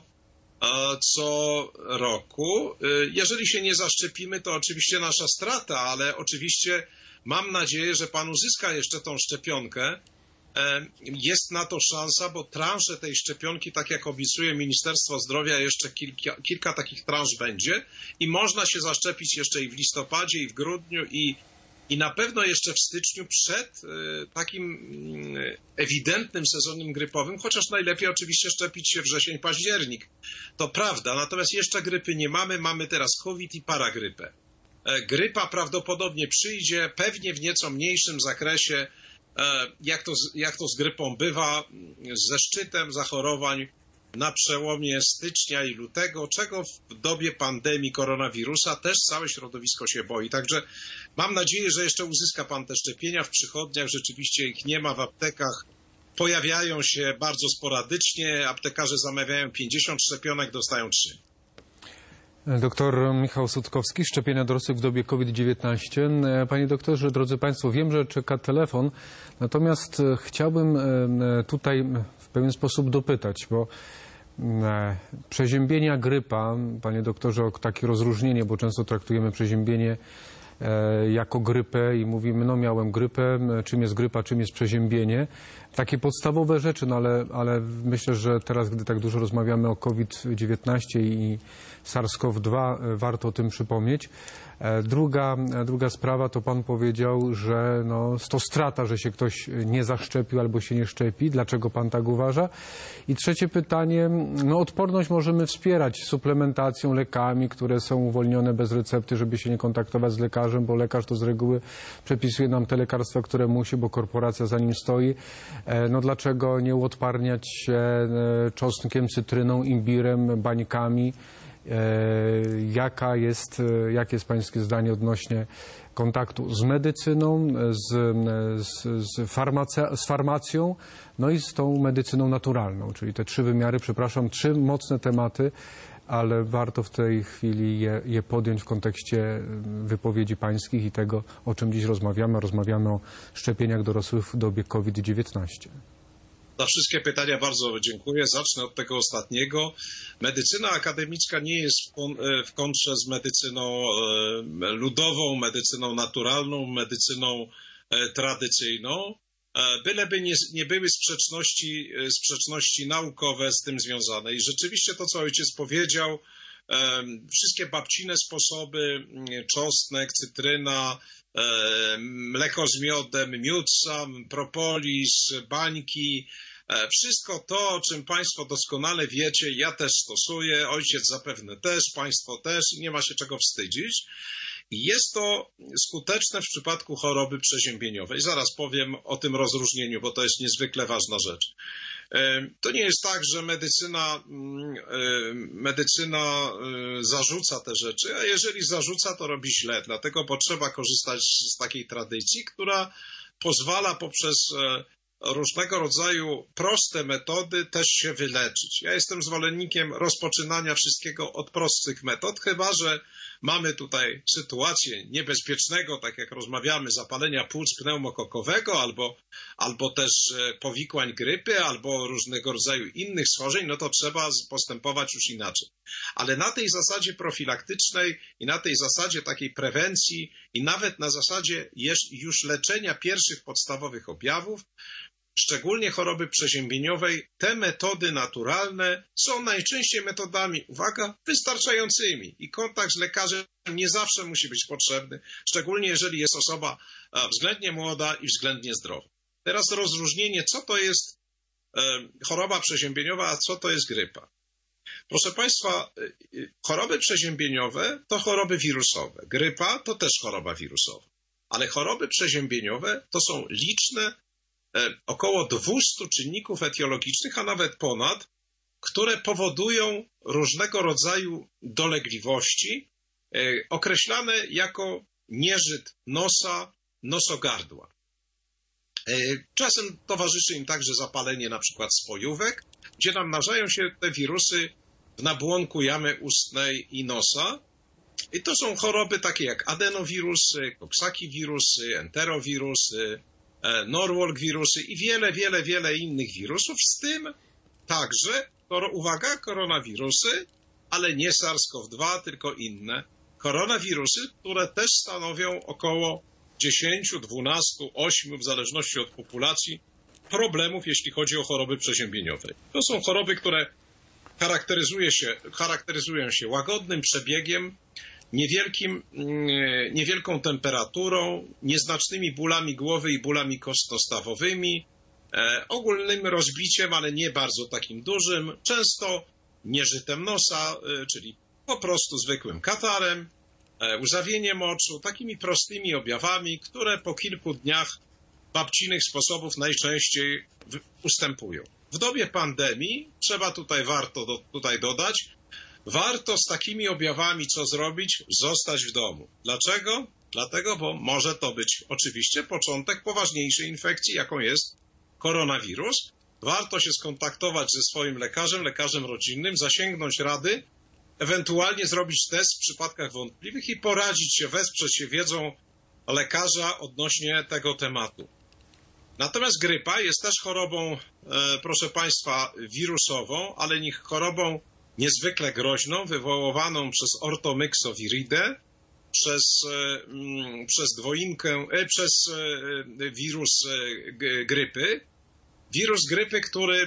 co roku. Jeżeli się nie zaszczepimy, to oczywiście nasza strata, ale oczywiście mam nadzieję, że Pan uzyska jeszcze tą szczepionkę. Jest na to szansa, bo transze tej szczepionki, tak jak obiecuje Ministerstwo Zdrowia, jeszcze kilka takich transz będzie i można się zaszczepić jeszcze i w listopadzie, i w grudniu, i na pewno jeszcze w styczniu przed takim ewidentnym sezonem grypowym, chociaż najlepiej oczywiście szczepić się wrzesień, październik. To prawda, natomiast jeszcze grypy nie mamy, mamy teraz COVID i paragrypę. Grypa prawdopodobnie przyjdzie, pewnie w nieco mniejszym zakresie, jak to z grypą bywa, ze szczytem zachorowań na przełomie stycznia i lutego, czego w dobie pandemii koronawirusa też całe środowisko się boi. Także mam nadzieję, że jeszcze uzyska Pan te szczepienia w przychodniach. Rzeczywiście ich nie ma w aptekach. Pojawiają się bardzo sporadycznie. Aptekarze zamawiają 50 szczepionek, dostają 3. Doktor Michał Sutkowski, szczepienia dorosłych w dobie COVID-19. Panie doktorze, drodzy Państwo, wiem, że czeka telefon, natomiast chciałbym tutaj w pewien sposób dopytać, bo przeziębienia, grypa, panie doktorze, o takie rozróżnienie, bo często traktujemy przeziębienie jako grypę i mówimy, no miałem grypę, czym jest grypa, czym jest przeziębienie. Takie podstawowe rzeczy, no ale myślę, że teraz, gdy tak dużo rozmawiamy o COVID-19 i SARS-CoV-2, warto o tym przypomnieć. Druga sprawa, to pan powiedział, że to strata, że się ktoś nie zaszczepił albo się nie szczepi. Dlaczego pan tak uważa? I trzecie pytanie, odporność możemy wspierać suplementacją, lekami, które są uwolnione bez recepty, żeby się nie kontaktować z lekarzem, bo lekarz to z reguły przepisuje nam te lekarstwa, które musi, bo korporacja za nim stoi. Dlaczego nie uodparniać się czosnkiem, cytryną, imbirem, bańkami? Jakie jest pańskie zdanie odnośnie kontaktu z medycyną, z farmacją, no i z tą medycyną naturalną, czyli te 3 wymiary, przepraszam, 3 mocne tematy, ale warto w tej chwili je podjąć w kontekście wypowiedzi pańskich i tego, o czym dziś rozmawiamy. Rozmawiamy o szczepieniach dorosłych w dobie COVID-19. Za wszystkie pytania bardzo dziękuję. Zacznę od tego ostatniego. Medycyna akademicka nie jest w kontrze z medycyną ludową, medycyną naturalną, medycyną tradycyjną, byleby nie były sprzeczności naukowe z tym związane. I rzeczywiście to, co ojciec powiedział, wszystkie babcine sposoby, czosnek, cytryna, mleko z miodem, miód sam, propolis, bańki, wszystko to, o czym Państwo doskonale wiecie, ja też stosuję, ojciec zapewne też, Państwo też i nie ma się czego wstydzić. I jest to skuteczne w przypadku choroby przeziębieniowej. Zaraz powiem o tym rozróżnieniu, bo to jest niezwykle ważna rzecz. To nie jest tak, że medycyna zarzuca te rzeczy, a jeżeli zarzuca, to robi źle. Dlatego potrzeba korzystać z takiej tradycji, która pozwala poprzez różnego rodzaju proste metody też się wyleczyć. Ja jestem zwolennikiem rozpoczynania wszystkiego od prostych metod, chyba że mamy tutaj sytuację niebezpiecznego, tak jak rozmawiamy, zapalenia płuc pneumokokowego albo też powikłań grypy, albo różnego rodzaju innych schorzeń, no to trzeba postępować już inaczej. Ale na tej zasadzie profilaktycznej i na tej zasadzie takiej prewencji i nawet na zasadzie już leczenia pierwszych podstawowych objawów, szczególnie choroby przeziębieniowej, te metody naturalne są najczęściej metodami, uwaga, wystarczającymi i kontakt z lekarzem nie zawsze musi być potrzebny, szczególnie jeżeli jest osoba względnie młoda i względnie zdrowa. Teraz rozróżnienie, co to jest choroba przeziębieniowa, a co to jest grypa. Proszę Państwa, choroby przeziębieniowe to choroby wirusowe. Grypa to też choroba wirusowa, ale choroby przeziębieniowe to są liczne około 200 czynników etiologicznych, a nawet ponad, które powodują różnego rodzaju dolegliwości, określane jako nieżyt nosa, nosogardła. Czasem towarzyszy im także zapalenie na przykład spojówek, gdzie namnażają się te wirusy w nabłonku jamy ustnej i nosa. I to są choroby takie jak adenowirusy, koksakii-wirusy, enterowirusy, Norwalk wirusy i wiele innych wirusów, z tym także, uwaga, koronawirusy, ale nie SARS-CoV-2, tylko inne koronawirusy, które też stanowią około 10, 12, 8, w zależności od populacji, problemów, jeśli chodzi o choroby przeziębieniowe. To są choroby, które charakteryzują się łagodnym przebiegiem, niewielką temperaturą, nieznacznymi bólami głowy i bólami kostno-stawowymi, ogólnym rozbiciem, ale nie bardzo takim dużym, często nieżytem nosa, czyli po prostu zwykłym katarem, łzawieniem oczu, takimi prostymi objawami, które po kilku dniach babcinych sposobów najczęściej ustępują. W dobie pandemii warto dodać, warto z takimi objawami co zrobić? Zostać w domu. Dlaczego? Dlatego, bo może to być oczywiście początek poważniejszej infekcji, jaką jest koronawirus. Warto się skontaktować ze swoim lekarzem rodzinnym, zasięgnąć rady, ewentualnie zrobić test w przypadkach wątpliwych i poradzić się, wesprzeć się wiedzą lekarza odnośnie tego tematu. Natomiast grypa jest też chorobą, proszę Państwa, wirusową, ale chorobą niezwykle groźną, wywoływaną przez ortomyxoviridę, przez wirus grypy. Wirus grypy, który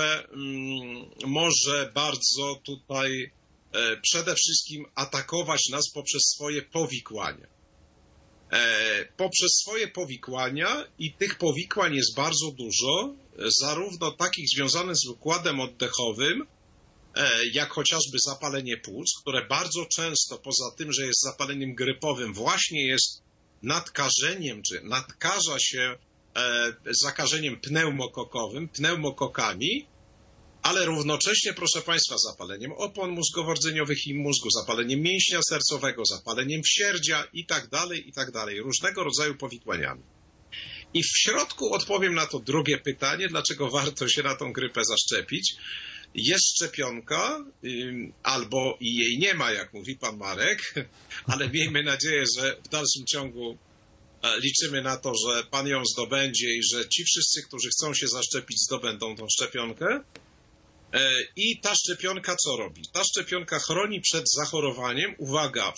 może bardzo tutaj przede wszystkim atakować nas poprzez swoje powikłania. Poprzez swoje powikłania i tych powikłań jest bardzo dużo, zarówno takich związanych z układem oddechowym, jak chociażby zapalenie płuc, które bardzo często, poza tym, że jest zapaleniem grypowym, właśnie jest nadkażeniem, czy nadkaża się zakażeniem pneumokokowym, pneumokokami, ale równocześnie, proszę Państwa, zapaleniem opon mózgowo-rdzeniowych i mózgu, zapaleniem mięśnia sercowego, zapaleniem wsierdzia i tak dalej, różnego rodzaju powikłaniami. I w środku odpowiem na to drugie pytanie, dlaczego warto się na tą grypę zaszczepić. Jest szczepionka, albo i jej nie ma, jak mówi pan Marek, ale miejmy nadzieję, że w dalszym ciągu Liczymy na to, że pan ją zdobędzie i że ci wszyscy, którzy chcą się zaszczepić, zdobędą tą szczepionkę. I ta szczepionka co robi? Ta szczepionka chroni przed zachorowaniem, uwaga, w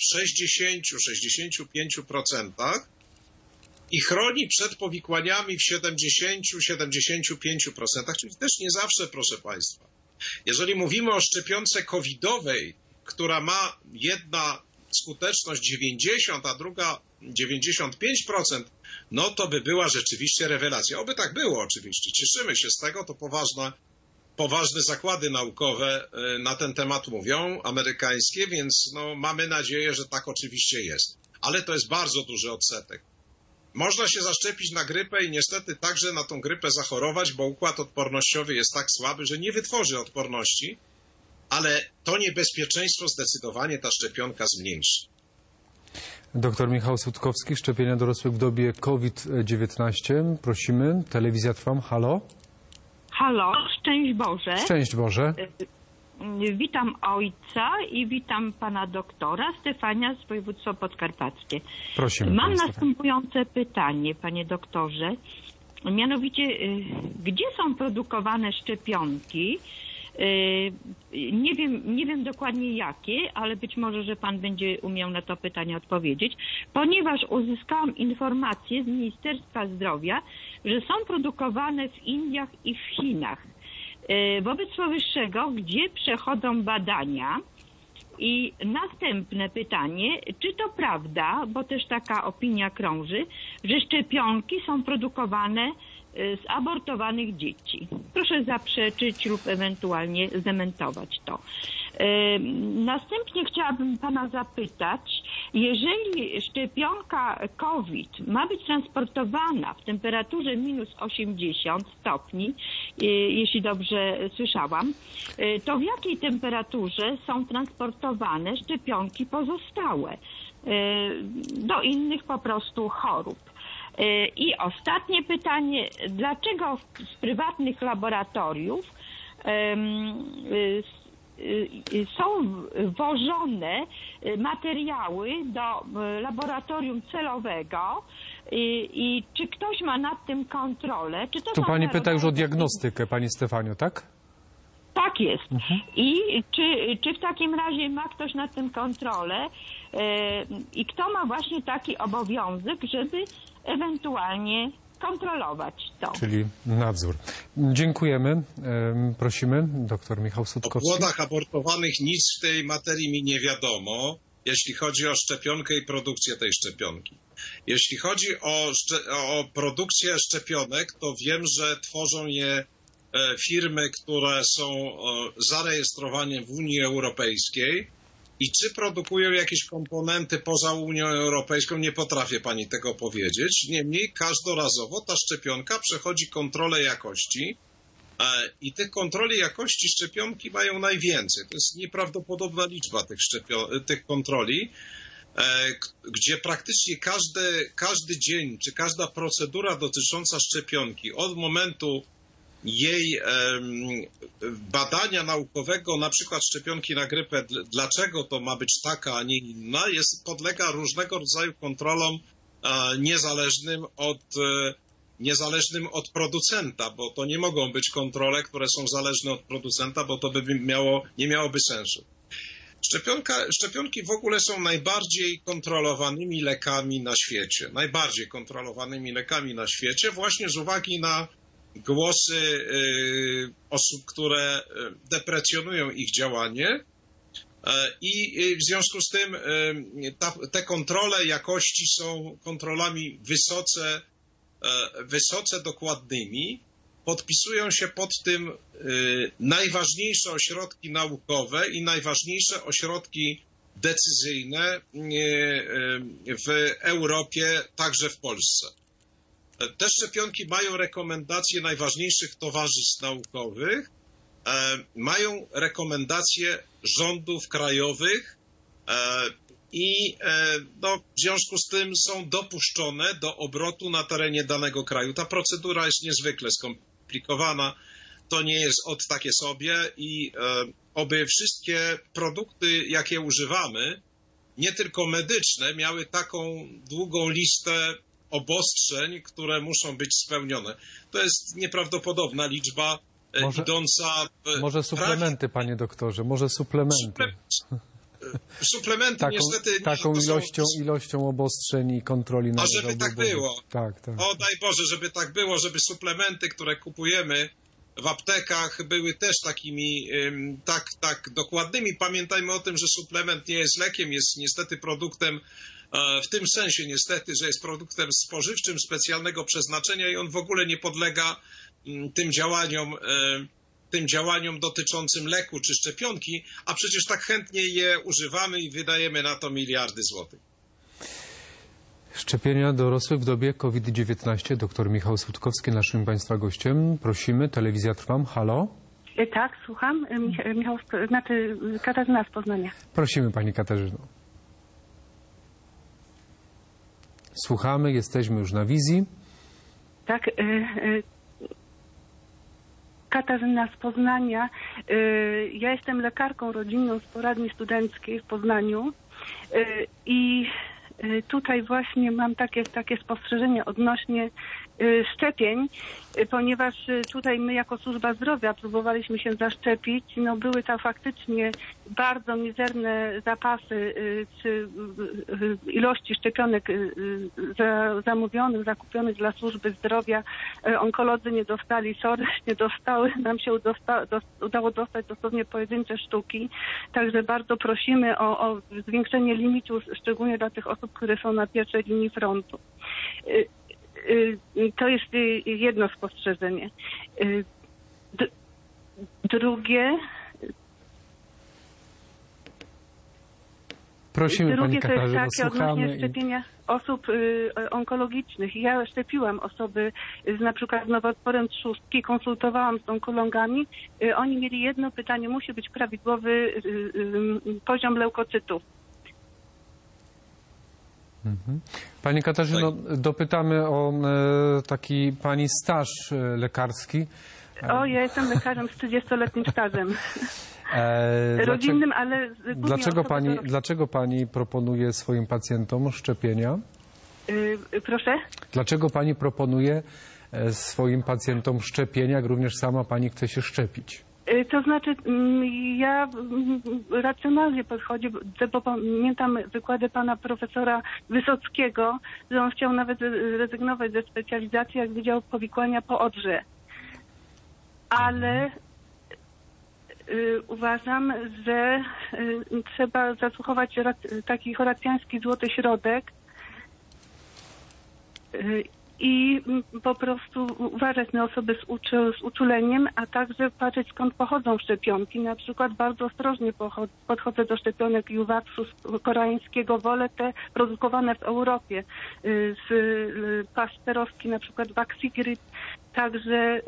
60-65% i chroni przed powikłaniami w 70-75%, czyli też nie zawsze, proszę państwa. Jeżeli mówimy o szczepionce covidowej, która ma jedna skuteczność 90, a druga 95%, no to by była rzeczywiście rewelacja. Oby tak było oczywiście. Cieszymy się z tego, to poważne zakłady naukowe na ten temat mówią, amerykańskie, więc no, mamy nadzieję, że tak oczywiście jest. Ale to jest bardzo duży odsetek. Można się zaszczepić na grypę i niestety także na tą grypę zachorować, bo układ odpornościowy jest tak słaby, że nie wytworzy odporności, ale to niebezpieczeństwo zdecydowanie ta szczepionka zmniejszy. Dr Michał Sutkowski, szczepienia dorosłych w dobie COVID-19. Prosimy, telewizja Trwam, halo? Halo, szczęść Boże. Szczęść Boże. Witam ojca i witam pana doktora Stefania z województwa podkarpackie. Prosimy. Mam następujące pytanie, panie doktorze. Mianowicie, gdzie są produkowane szczepionki? Nie wiem dokładnie jakie, ale być może, że pan będzie umiał na to pytanie odpowiedzieć, ponieważ uzyskałam informację z Ministerstwa Zdrowia, że są produkowane w Indiach i w Chinach. Wobec powyższego, gdzie przechodzą badania? I następne pytanie, czy to prawda, bo też taka opinia krąży, że szczepionki są produkowane z abortowanych dzieci? Proszę zaprzeczyć lub ewentualnie zdementować to. Następnie chciałabym pana zapytać, jeżeli szczepionka COVID ma być transportowana w temperaturze minus 80 stopni, jeśli dobrze słyszałam, to w jakiej temperaturze są transportowane szczepionki pozostałe do innych po prostu chorób? I ostatnie pytanie, dlaczego z prywatnych laboratoriów są wożone materiały do laboratorium celowego i czy ktoś ma nad tym kontrolę? Czy to Tu pani są pyta już o diagnostykę, pani Stefaniu, tak? Tak jest. I czy w takim razie ma ktoś nad tym kontrolę i kto ma właśnie taki obowiązek, żeby ewentualnie kontrolować to? Czyli nadzór. Dziękujemy. Prosimy, dr Michał O Sutkowski. płodach abortowanych nic w tej materii mi nie wiadomo, jeśli chodzi o szczepionkę i produkcję tej szczepionki. Jeśli chodzi o produkcję szczepionek, to wiem, że tworzą je firmy, które są zarejestrowane w Unii Europejskiej. I czy produkują jakieś komponenty poza Unią Europejską, nie potrafię pani tego powiedzieć. Niemniej każdorazowo ta szczepionka przechodzi kontrolę jakości i tych kontroli jakości szczepionki mają najwięcej. To jest nieprawdopodobna liczba tych kontroli, gdzie praktycznie każdy dzień czy każda procedura dotycząca szczepionki od momentu jej badania naukowego, na przykład szczepionki na grypę, dlaczego to ma być taka, a nie inna, podlega różnego rodzaju kontrolom niezależnym od producenta, bo to nie mogą być kontrole, które są zależne od producenta, bo to nie miałoby sensu. Szczepionki w ogóle są najbardziej kontrolowanymi lekami na świecie. Najbardziej kontrolowanymi lekami na świecie właśnie z uwagi na głosy osób, które deprecjonują ich działanie i w związku z tym te kontrole jakości są kontrolami wysoce dokładnymi. Podpisują się pod tym najważniejsze ośrodki naukowe i najważniejsze ośrodki decyzyjne w Europie, także w Polsce. Te szczepionki mają rekomendacje najważniejszych towarzystw naukowych, mają rekomendacje rządów krajowych i w związku z tym są dopuszczone do obrotu na terenie danego kraju. Ta procedura jest niezwykle skomplikowana, to nie jest od takie sobie i oby wszystkie produkty, jakie używamy, nie tylko medyczne, miały taką długą listę które muszą być spełnione. To jest nieprawdopodobna liczba, idąca... Może suplementy, panie doktorze, może suplementy. Suplementy niestety... Taką ilością obostrzeń i kontroli na... A żeby tak było. Tak. O daj Boże, żeby tak było, żeby suplementy, które kupujemy w aptekach, były też takimi tak dokładnymi. Pamiętajmy o tym, że suplement nie jest lekiem, jest niestety produktem, w tym sensie niestety, że jest produktem spożywczym specjalnego przeznaczenia i on w ogóle nie podlega tym działaniom dotyczącym leku czy szczepionki, a przecież tak chętnie je używamy i wydajemy na to miliardy złotych. Szczepienia dorosłych w dobie COVID-19. Dr Michał Sutkowski, naszym Państwa gościem. Prosimy, telewizja Trwam. Halo? Tak, słucham. Michał, Katarzyna z Poznania. Prosimy, pani Katarzyno. Słuchamy, jesteśmy już na wizji. Tak, Katarzyna z Poznania. Ja jestem lekarką rodzinną z poradni studenckiej w Poznaniu i tutaj właśnie mam takie spostrzeżenie odnośnie szczepień, ponieważ tutaj my jako służba zdrowia próbowaliśmy się zaszczepić. No były to faktycznie bardzo mizerne zapasy czy ilości szczepionek zamówionych, zakupionych dla służby zdrowia. Onkolodzy nie dostali, SOR nie dostały, nam się udało dostać dosłownie pojedyncze sztuki. Także bardzo prosimy o zwiększenie limitu, szczególnie dla tych osób, które są na pierwszej linii frontu. To jest jedno spostrzeżenie. Drugie... Prosimy, pani Katarzyno, to jest takie odnośnie i... szczepienia osób onkologicznych. Ja szczepiłam osoby na przykład z nowotworem trzustki, konsultowałam z onkologami. Oni mieli jedno pytanie, musi być prawidłowy poziom leukocytów. Pani Katarzyno, dopytamy o taki pani staż lekarski. Ja jestem lekarzem z 30-letnim stażem. Rodzinnym, ale dlaczego pani proponuje swoim pacjentom szczepienia? Proszę? Dlaczego pani proponuje swoim pacjentom szczepienia, jak również sama pani chce się szczepić? To znaczy, ja racjonalnie podchodzę, bo pamiętam wykłady pana profesora Wysockiego, że on chciał nawet rezygnować ze specjalizacji, jak widział powikłania po odrze. Ale uważam, że trzeba zastosować taki horacjański złoty środek i po prostu uważać na osoby z uczuleniem, a także patrzeć, skąd pochodzą szczepionki. Na przykład bardzo ostrożnie podchodzę do szczepionek Juwaksu koreańskiego. Wolę te produkowane w Europie. Z pasterowski na przykład Vaxigrid. Także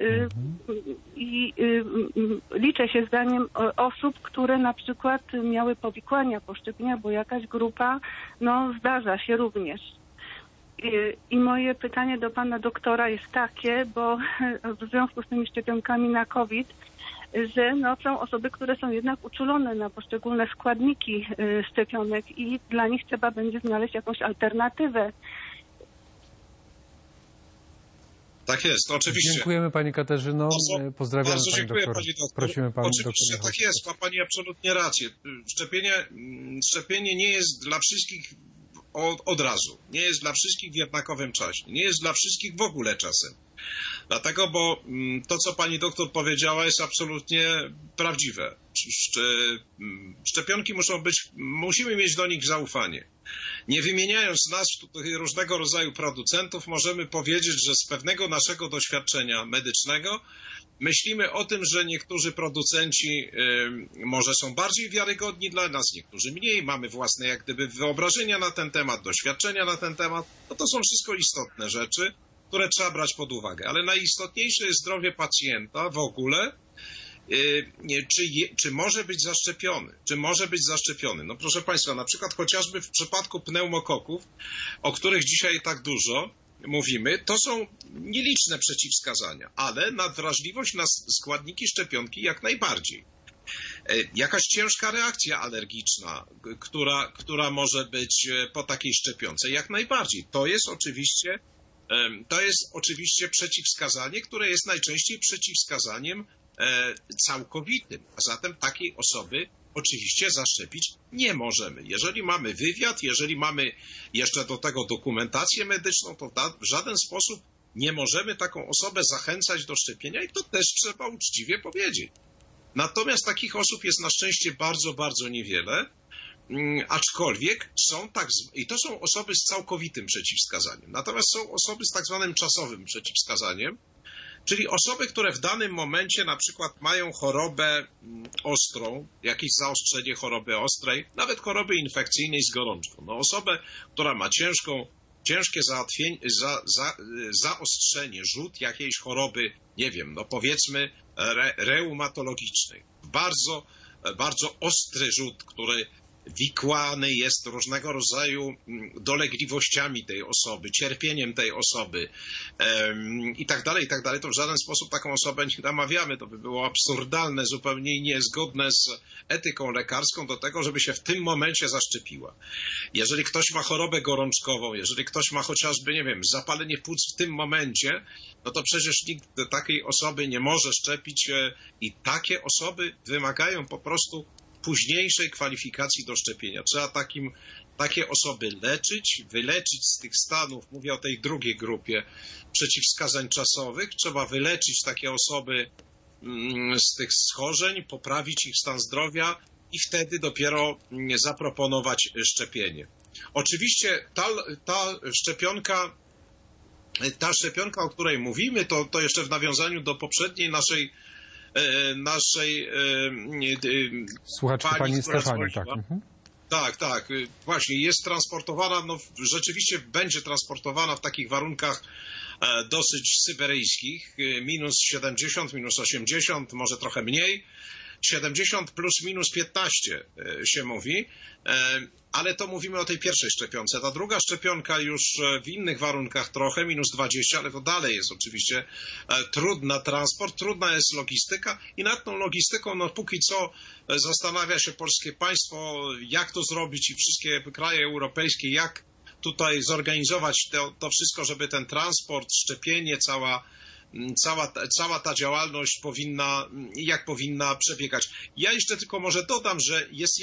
liczę się zdaniem osób, które na przykład miały powikłania po szczepieniach, bo jakaś grupa zdarza się również. I moje pytanie do pana doktora jest takie, bo w związku z tymi szczepionkami na COVID, że są osoby, które są jednak uczulone na poszczególne składniki szczepionek i dla nich trzeba będzie znaleźć jakąś alternatywę. Tak jest, oczywiście. Dziękujemy pani Katarzyno. Pozdrawiamy bardzo pani dziękuję, doktor. pani doktor. Prosimy pani oczywiście, doktor. tak jest, ma pani absolutnie rację. Szczepienie nie jest dla wszystkich od razu. Nie jest dla wszystkich w jednakowym czasie. Nie jest dla wszystkich w ogóle czasem. Dlatego, bo to, co pani doktor powiedziała, jest absolutnie prawdziwe. Szczepionki musimy mieć do nich zaufanie. Nie wymieniając nazw różnego rodzaju producentów, możemy powiedzieć, że z pewnego naszego doświadczenia medycznego myślimy o tym, że niektórzy producenci może są bardziej wiarygodni dla nas, niektórzy mniej. Mamy własne jak gdyby wyobrażenia na ten temat, doświadczenia na ten temat. To są wszystko istotne rzeczy, które trzeba brać pod uwagę. Ale najistotniejsze jest zdrowie pacjenta w ogóle. Czy może być zaszczepiony? Czy może być zaszczepiony? No proszę państwa, na przykład chociażby w przypadku pneumokoków, o których dzisiaj tak dużo mówimy, to są nieliczne przeciwwskazania, ale na wrażliwość na składniki szczepionki jak najbardziej. jakaś ciężka reakcja alergiczna, która może być po takiej szczepionce. Jak najbardziej. To jest oczywiście przeciwwskazanie, które jest najczęściej przeciwwskazaniem całkowitym. A zatem takiej osoby oczywiście zaszczepić nie możemy. Jeżeli mamy wywiad, jeżeli mamy jeszcze do tego dokumentację medyczną, to w żaden sposób nie możemy taką osobę zachęcać do szczepienia i to też trzeba uczciwie powiedzieć. Natomiast takich osób jest na szczęście bardzo, bardzo niewiele, aczkolwiek i to są osoby z całkowitym przeciwwskazaniem. Natomiast są osoby z tak zwanym czasowym przeciwwskazaniem, czyli osoby, które w danym momencie na przykład mają chorobę ostrą, jakieś zaostrzenie choroby ostrej, nawet choroby infekcyjnej z gorączką. No, osobę, która ma ciężkie zaostrzenie, rzut jakiejś choroby, nie wiem, no powiedzmy reumatologicznej. Bardzo, bardzo ostry rzut, który wikłany jest różnego rodzaju dolegliwościami tej osoby, cierpieniem tej osoby i tak dalej, to w żaden sposób taką osobę nie namawiamy. To by było absurdalne, zupełnie niezgodne z etyką lekarską do tego, żeby się w tym momencie zaszczepiła. Jeżeli ktoś ma chorobę gorączkową, jeżeli ktoś ma chociażby, nie wiem, zapalenie płuc w tym momencie, no to przecież nikt takiej osoby nie może szczepić i takie osoby wymagają po prostu późniejszej kwalifikacji do szczepienia. Trzeba takie osoby wyleczyć z tych stanów, mówię o tej drugiej grupie przeciwwskazań czasowych, trzeba wyleczyć takie osoby z tych schorzeń, poprawić ich stan zdrowia i wtedy dopiero zaproponować szczepienie. Oczywiście ta szczepionka, o której mówimy, to jeszcze w nawiązaniu do poprzedniej naszej słuchaczki pani Stefanii, tak. Tak, właśnie jest transportowana, no rzeczywiście będzie transportowana w takich warunkach dosyć syberyjskich, minus 70, minus 80, może trochę mniej, 70 plus minus 15 się mówi, ale to mówimy o tej pierwszej szczepionce. Ta druga szczepionka już w innych warunkach trochę, minus 20, ale to dalej jest oczywiście trudna transport, trudna jest logistyka i nad tą logistyką, no póki co zastanawia się polskie państwo, jak to zrobić i wszystkie kraje europejskie, jak tutaj zorganizować to wszystko, żeby ten transport, szczepienie, cała ta działalność powinna przebiegać. Ja jeszcze tylko może dodam, że jest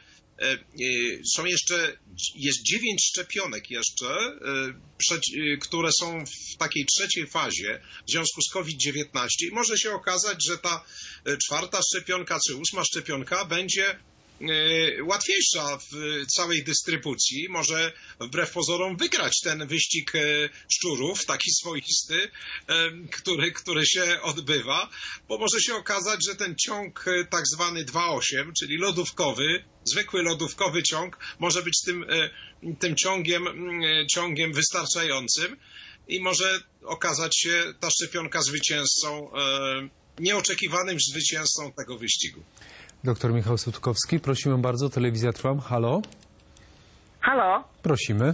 9 szczepionek jeszcze, które są w takiej trzeciej fazie w związku z COVID-19 i może się okazać, że ta 4. szczepionka czy 8. szczepionka będzie łatwiejsza w całej dystrybucji, może wbrew pozorom wygrać ten wyścig szczurów, taki swoisty, który się odbywa, bo może się okazać, że ten ciąg tak zwany 2.8, czyli lodówkowy, zwykły lodówkowy ciąg, może być tym ciągiem wystarczającym i może okazać się ta szczepionka nieoczekiwanym zwycięzcą tego wyścigu. Doktor Michał Sutkowski, prosimy bardzo, telewizja Trwam. Halo? Halo? Prosimy.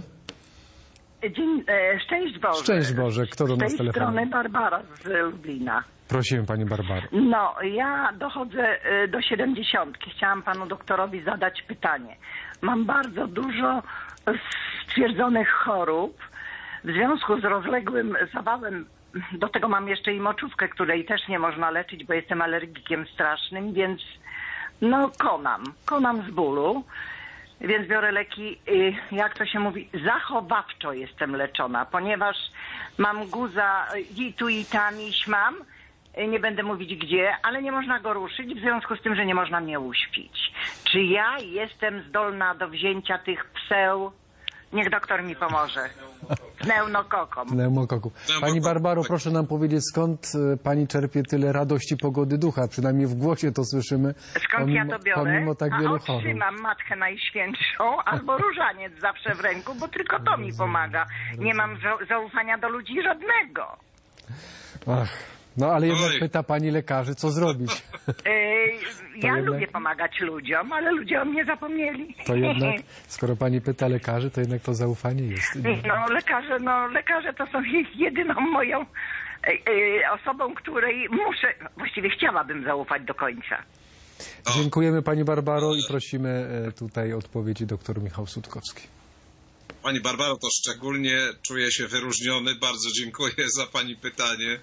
Szczęść Boże. Szczęść Boże, kto do nas telefonuje? Z tej strony Barbara z Lublina. Prosimy pani Barbaro. No, ja dochodzę do 70. Chciałam panu doktorowi zadać pytanie. Mam bardzo dużo stwierdzonych chorób. W związku z rozległym zawałem, do tego mam jeszcze i moczówkę, której też nie można leczyć, bo jestem alergikiem strasznym, więc no konam z bólu, więc biorę leki, jak to się mówi, zachowawczo jestem leczona, ponieważ mam guza i tu i tam iść mam, nie będę mówić gdzie, ale nie można go ruszyć w związku z tym, że nie można mnie uśpić. Czy ja jestem zdolna do wzięcia tych niech doktor mi pomoże. Pneumokoku. Pani Barbaro, proszę nam powiedzieć, skąd pani czerpie tyle radości, pogody ducha? Przynajmniej w głosie to słyszymy. Skąd ja to biorę? Pomimo tak wielu chorób. Otrzymam Matkę Najświętszą albo różaniec zawsze w ręku, bo tylko to mi pomaga. Nie mam zaufania do ludzi żadnego. Ach. No ale jednak pyta pani lekarzy, co zrobić? Ja lubię pomagać ludziom, ale ludzie o mnie zapomnieli. To jednak, skoro pani pyta lekarzy, to jednak to zaufanie jest. Lekarze to są jedyną moją osobą, której właściwie chciałabym zaufać do końca. Dziękujemy Pani Barbaro i prosimy tutaj odpowiedzi dr Michał Sutkowski. Pani Barbaro, to szczególnie czuję się wyróżniony. Bardzo dziękuję za Pani pytanie.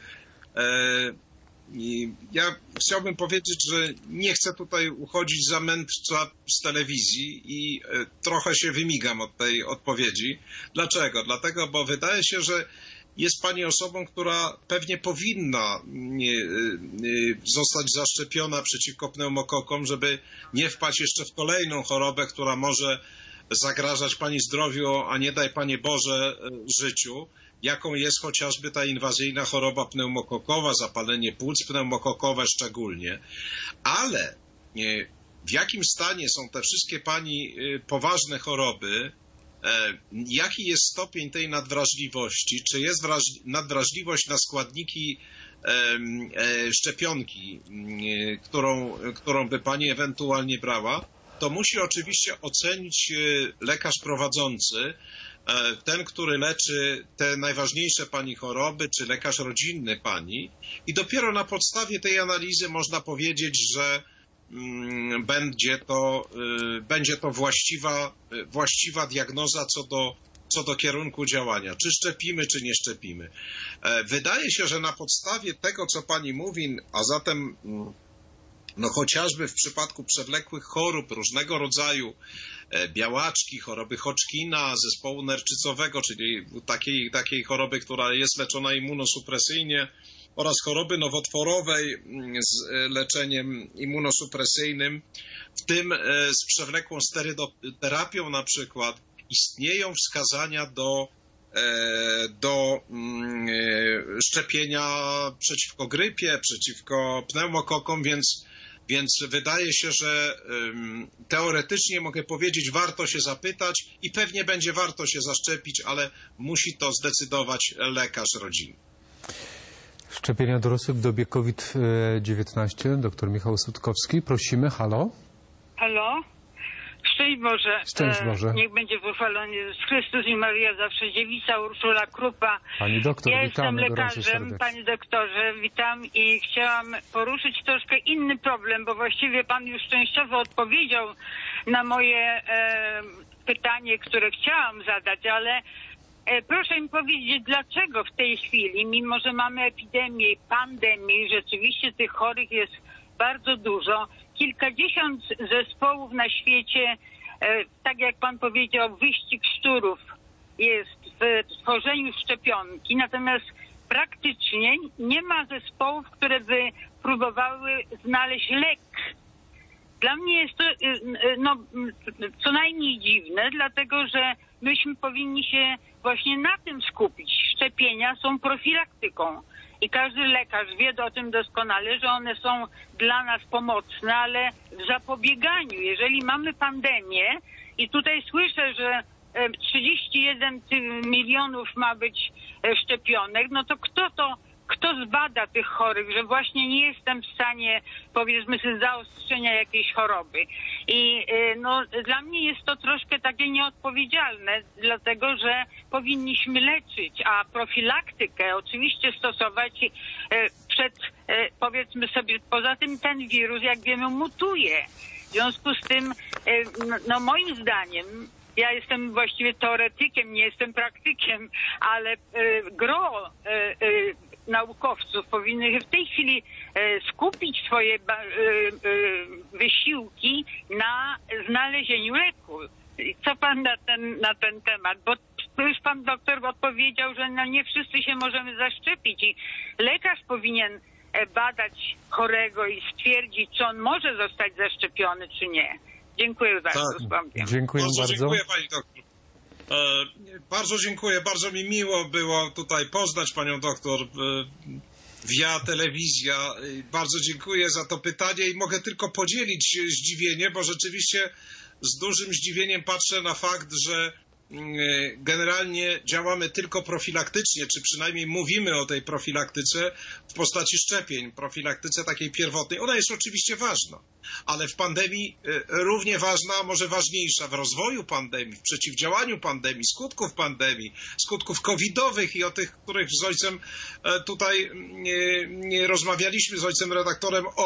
I ja chciałbym powiedzieć, że nie chcę tutaj uchodzić za mędrca z telewizji i trochę się wymigam od tej odpowiedzi. Dlaczego? Dlatego, bo wydaje się, że jest Pani osobą, która pewnie powinna zostać zaszczepiona przeciwko pneumokokom, żeby nie wpaść jeszcze w kolejną chorobę, która może zagrażać Pani zdrowiu, a nie daj Panie Boże życiu, jaką jest chociażby ta inwazyjna choroba pneumokokowa, zapalenie płuc pneumokokowe szczególnie. Ale w jakim stanie są te wszystkie Pani poważne choroby, jaki jest stopień tej nadwrażliwości, czy jest nadwrażliwość na składniki szczepionki, którą by Pani ewentualnie brała, to musi oczywiście ocenić lekarz prowadzący, ten, który leczy te najważniejsze Pani choroby, czy lekarz rodzinny Pani, i dopiero na podstawie tej analizy można powiedzieć, że będzie to właściwa diagnoza co do kierunku działania. Czy szczepimy, czy nie szczepimy. Wydaje się, że na podstawie tego, co Pani mówi, a zatem chociażby w przypadku przewlekłych chorób różnego rodzaju, białaczki, choroby Hodgkina, zespołu nerczycowego, czyli takiej choroby, która jest leczona immunosupresyjnie, oraz choroby nowotworowej z leczeniem immunosupresyjnym, w tym z przewlekłą sterydoterapią na przykład, istnieją wskazania do szczepienia przeciwko grypie, przeciwko pneumokokom, więc wydaje się, że teoretycznie mogę powiedzieć, warto się zapytać i pewnie będzie warto się zaszczepić, ale musi to zdecydować lekarz rodzinny. Szczepienia dorosłych w dobie COVID-19. Dr Michał Sutkowski. Prosimy. Halo? Halo? Szczęść Boże. Szczęść Boże. Niech będzie pochwalony Jezus Chrystus i Maria zawsze dziewica, Urszula Krupa. Pani doktor, ja witamy jestem lekarzem, Panie doktorze, witam i chciałam poruszyć troszkę inny problem, bo właściwie Pan już częściowo odpowiedział na moje pytanie, które chciałam zadać, ale proszę mi powiedzieć, dlaczego w tej chwili, mimo że mamy epidemię, pandemię, rzeczywiście tych chorych jest bardzo dużo, kilkadziesiąt zespołów na świecie, tak jak Pan powiedział, wyścig szczurów jest w tworzeniu szczepionki, natomiast praktycznie nie ma zespołów, które by próbowały znaleźć lek. Dla mnie jest to co najmniej dziwne, dlatego że myśmy powinni się właśnie na tym skupić. Szczepienia są profilaktyką i każdy lekarz wie o tym doskonale, że one są dla nas pomocne, ale w zapobieganiu, jeżeli mamy pandemię i tutaj słyszę, że 31 milionów ma być szczepionek, no to kto zbada tych chorych, że właśnie nie jestem w stanie, powiedzmy sobie, zaostrzenia jakiejś choroby. I dla mnie jest to troszkę takie nieodpowiedzialne, dlatego że powinniśmy leczyć, a profilaktykę oczywiście stosować powiedzmy sobie, poza tym ten wirus, jak wiemy, mutuje. W związku z tym, moim zdaniem, ja jestem właściwie teoretykiem, nie jestem praktykiem, ale gro naukowców powinny w tej chwili skupić swoje wysiłki na znalezieniu leku. Co Pan na ten temat? Bo już Pan doktor odpowiedział, że nie wszyscy się możemy zaszczepić i lekarz powinien badać chorego i stwierdzić, czy on może zostać zaszczepiony, czy nie. Dziękuję bardzo. Dziękuję bardzo. Dziękuję Pani doktor. Bardzo dziękuję, bardzo mi miło było tutaj poznać Panią doktor via telewizja. Bardzo dziękuję za to pytanie i mogę tylko podzielić zdziwienie, bo rzeczywiście z dużym zdziwieniem patrzę na fakt, że generalnie działamy tylko profilaktycznie, czy przynajmniej mówimy o tej profilaktyce w postaci szczepień, profilaktyce takiej pierwotnej. Ona jest oczywiście ważna, ale w pandemii równie ważna, a może ważniejsza, w rozwoju pandemii, w przeciwdziałaniu pandemii, skutków covidowych i o tych, których z ojcem tutaj rozmawialiśmy, z ojcem redaktorem, o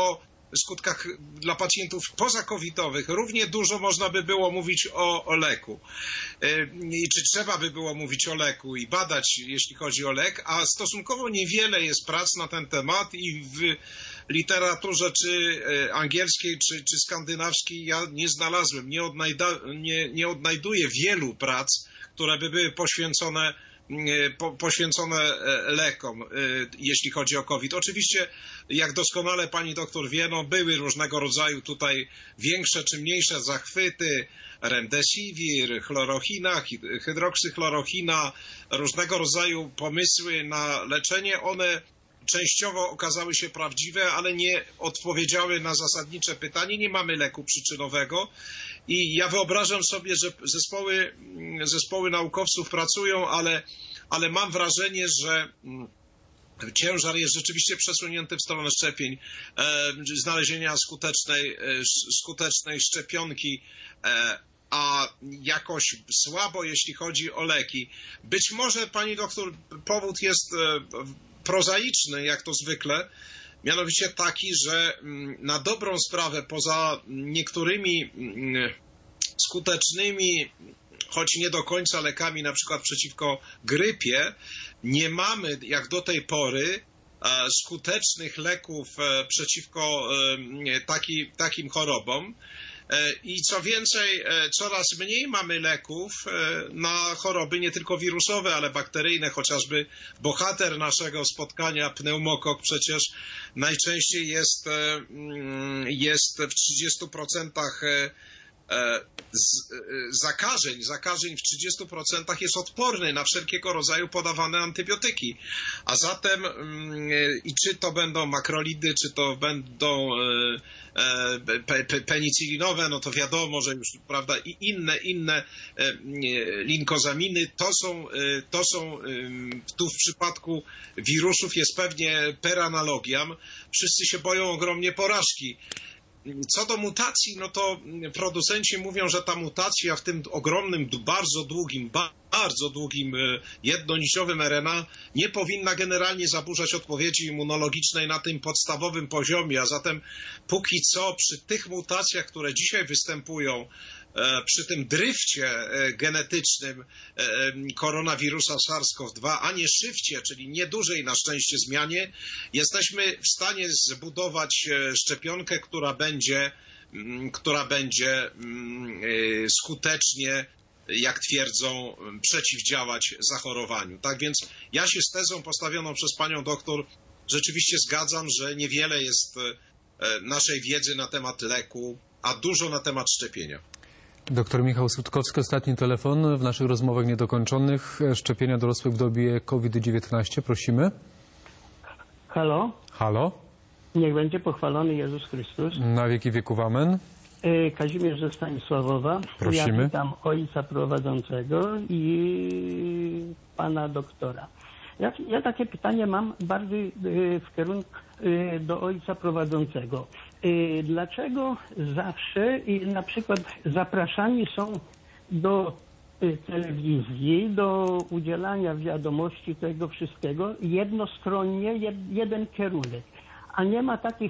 skutkach dla pacjentów pozacovidowych równie dużo można by było mówić o leku. Czy trzeba by było mówić o leku i badać, jeśli chodzi o lek, a stosunkowo niewiele jest prac na ten temat i w literaturze czy angielskiej, czy skandynawskiej ja nie znalazłem, nie odnajduję wielu prac, które by były poświęcone lekom, jeśli chodzi o COVID. Oczywiście, jak doskonale pani doktor wie, no były różnego rodzaju tutaj większe czy mniejsze zachwyty, remdesivir, chlorochina, hydroksychlorochina, różnego rodzaju pomysły na leczenie. One częściowo okazały się prawdziwe, ale nie odpowiedziały na zasadnicze pytanie. Nie mamy leku przyczynowego i ja wyobrażam sobie, że zespoły naukowców pracują, ale mam wrażenie, że ciężar jest rzeczywiście przesunięty w stronę szczepień, znalezienia skutecznej szczepionki, a jakoś słabo, jeśli chodzi o leki. Być może, pani doktor, powód jest prozaiczny, jak to zwykle, mianowicie taki, że na dobrą sprawę poza niektórymi skutecznymi, choć nie do końca lekami, na przykład przeciwko grypie, nie mamy jak do tej pory skutecznych leków przeciwko takim chorobom. I co więcej, coraz mniej mamy leków na choroby nie tylko wirusowe, ale bakteryjne, chociażby bohater naszego spotkania, pneumokok, przecież najczęściej jest w 30% zakażeń w 30% jest odporny na wszelkiego rodzaju podawane antybiotyki. A zatem i czy to będą makrolidy, czy to będą penicylinowe, no to wiadomo, że już, prawda, i inne linkozaminy, to są tu w przypadku wirusów jest pewnie per analogiam. Wszyscy się boją ogromnie porażki. Co do mutacji, no to producenci mówią, że ta mutacja w tym ogromnym, bardzo długim jednoniciowym RNA nie powinna generalnie zaburzać odpowiedzi immunologicznej na tym podstawowym poziomie, a zatem póki co przy tych mutacjach, które dzisiaj występują, przy tym dryfcie genetycznym koronawirusa SARS-CoV-2, a nie szyfcie, czyli niedużej na szczęście zmianie, jesteśmy w stanie zbudować szczepionkę, która będzie skutecznie, jak twierdzą, przeciwdziałać zachorowaniu. Tak więc ja się z tezą postawioną przez panią doktor rzeczywiście zgadzam, że niewiele jest naszej wiedzy na temat leku, a dużo na temat szczepienia. Doktor Michał Sutkowski, ostatni telefon w naszych rozmowach niedokończonych. Szczepienia dorosłych w dobie COVID-19. Prosimy. Halo? Halo? Niech będzie pochwalony Jezus Chrystus. Na wieki wieków amen. Kazimierz ze Stanisławowa. Prosimy. Ja witam ojca prowadzącego i pana doktora. Ja takie pytanie mam bardziej w kierunku do ojca prowadzącego. Dlaczego zawsze na przykład zapraszani są do telewizji, do udzielania wiadomości tego wszystkiego jednostronnie, jeden kierunek, a nie ma takich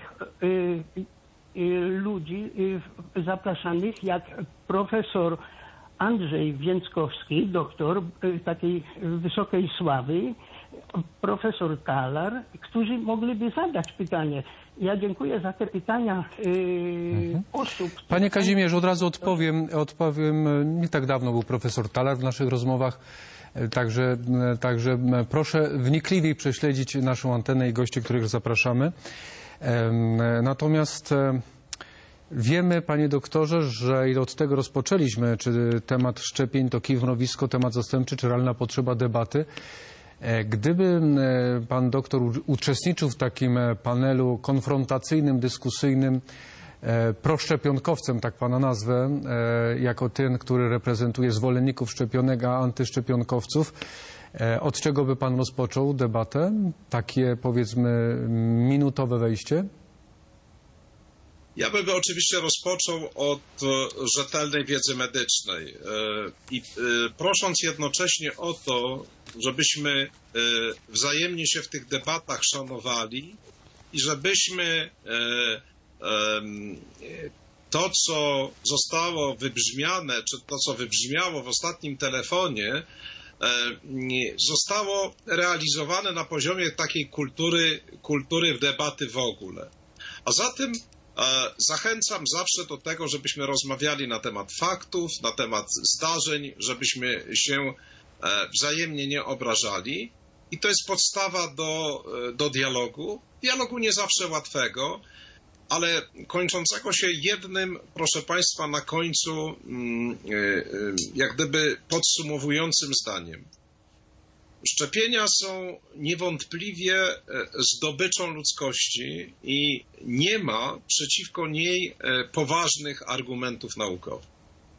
ludzi zapraszanych jak profesor Andrzej Więckowski, doktor takiej wysokiej sławy, profesor Talar, którzy mogliby zadać pytanie. Ja dziękuję za te pytania osób. Panie Kazimierzu, od razu odpowiem. Nie tak dawno był profesor Talar w naszych rozmowach, także proszę wnikliwiej prześledzić naszą antenę i gości, których zapraszamy. Natomiast wiemy, panie doktorze, że i od tego rozpoczęliśmy, czy temat szczepień to kij w mrowisko, temat zastępczy, czy realna potrzeba debaty. Gdyby pan doktor uczestniczył w takim panelu konfrontacyjnym, dyskusyjnym, proszczepionkowcem, tak pana nazwę, jako ten, który reprezentuje zwolenników szczepionek, a antyszczepionkowców, od czego by pan rozpoczął debatę? Takie, powiedzmy, minutowe wejście? Ja bym oczywiście rozpoczął od rzetelnej wiedzy medycznej i prosząc jednocześnie o to, żebyśmy wzajemnie się w tych debatach szanowali i żebyśmy to, co zostało wybrzmiane, czy to, co wybrzmiało w ostatnim telefonie, zostało realizowane na poziomie takiej kultury debaty w ogóle. A zatem zachęcam zawsze do tego, żebyśmy rozmawiali na temat faktów, na temat zdarzeń, żebyśmy się wzajemnie nie obrażali. I to jest podstawa do dialogu. Dialogu nie zawsze łatwego, ale kończącego się jednym, proszę Państwa, na końcu jak gdyby podsumowującym zdaniem. Szczepienia są niewątpliwie zdobyczą ludzkości i nie ma przeciwko niej poważnych argumentów naukowych.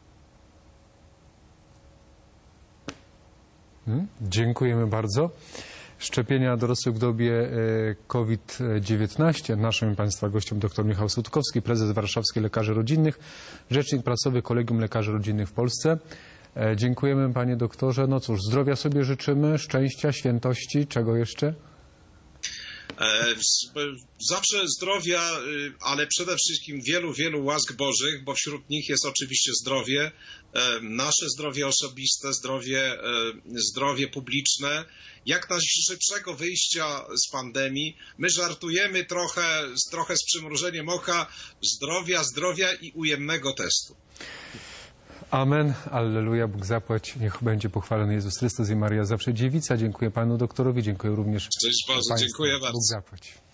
Dziękujemy bardzo. Szczepienia dorosłych w dobie COVID-19. Naszym Państwa gościem dr Michał Sutkowski, prezes Warszawskiej Lekarzy Rodzinnych, rzecznik prasowy Kolegium Lekarzy Rodzinnych w Polsce. Dziękujemy, panie doktorze. No cóż, zdrowia sobie życzymy, szczęścia, świętości, czego jeszcze? Zawsze zdrowia, ale przede wszystkim wielu łask Bożych, bo wśród nich jest oczywiście zdrowie, nasze zdrowie osobiste, zdrowie publiczne, jak najszybszego wyjścia z pandemii. My żartujemy trochę z przymrużeniem oka, zdrowia i ujemnego testu. Amen, alleluja, Bóg zapłać, niech będzie pochwalony Jezus Chrystus i Maria zawsze Dziewica. Dziękuję panu doktorowi, dziękuję również Cześć bardzo, dziękuję bardzo. Bóg zapłać.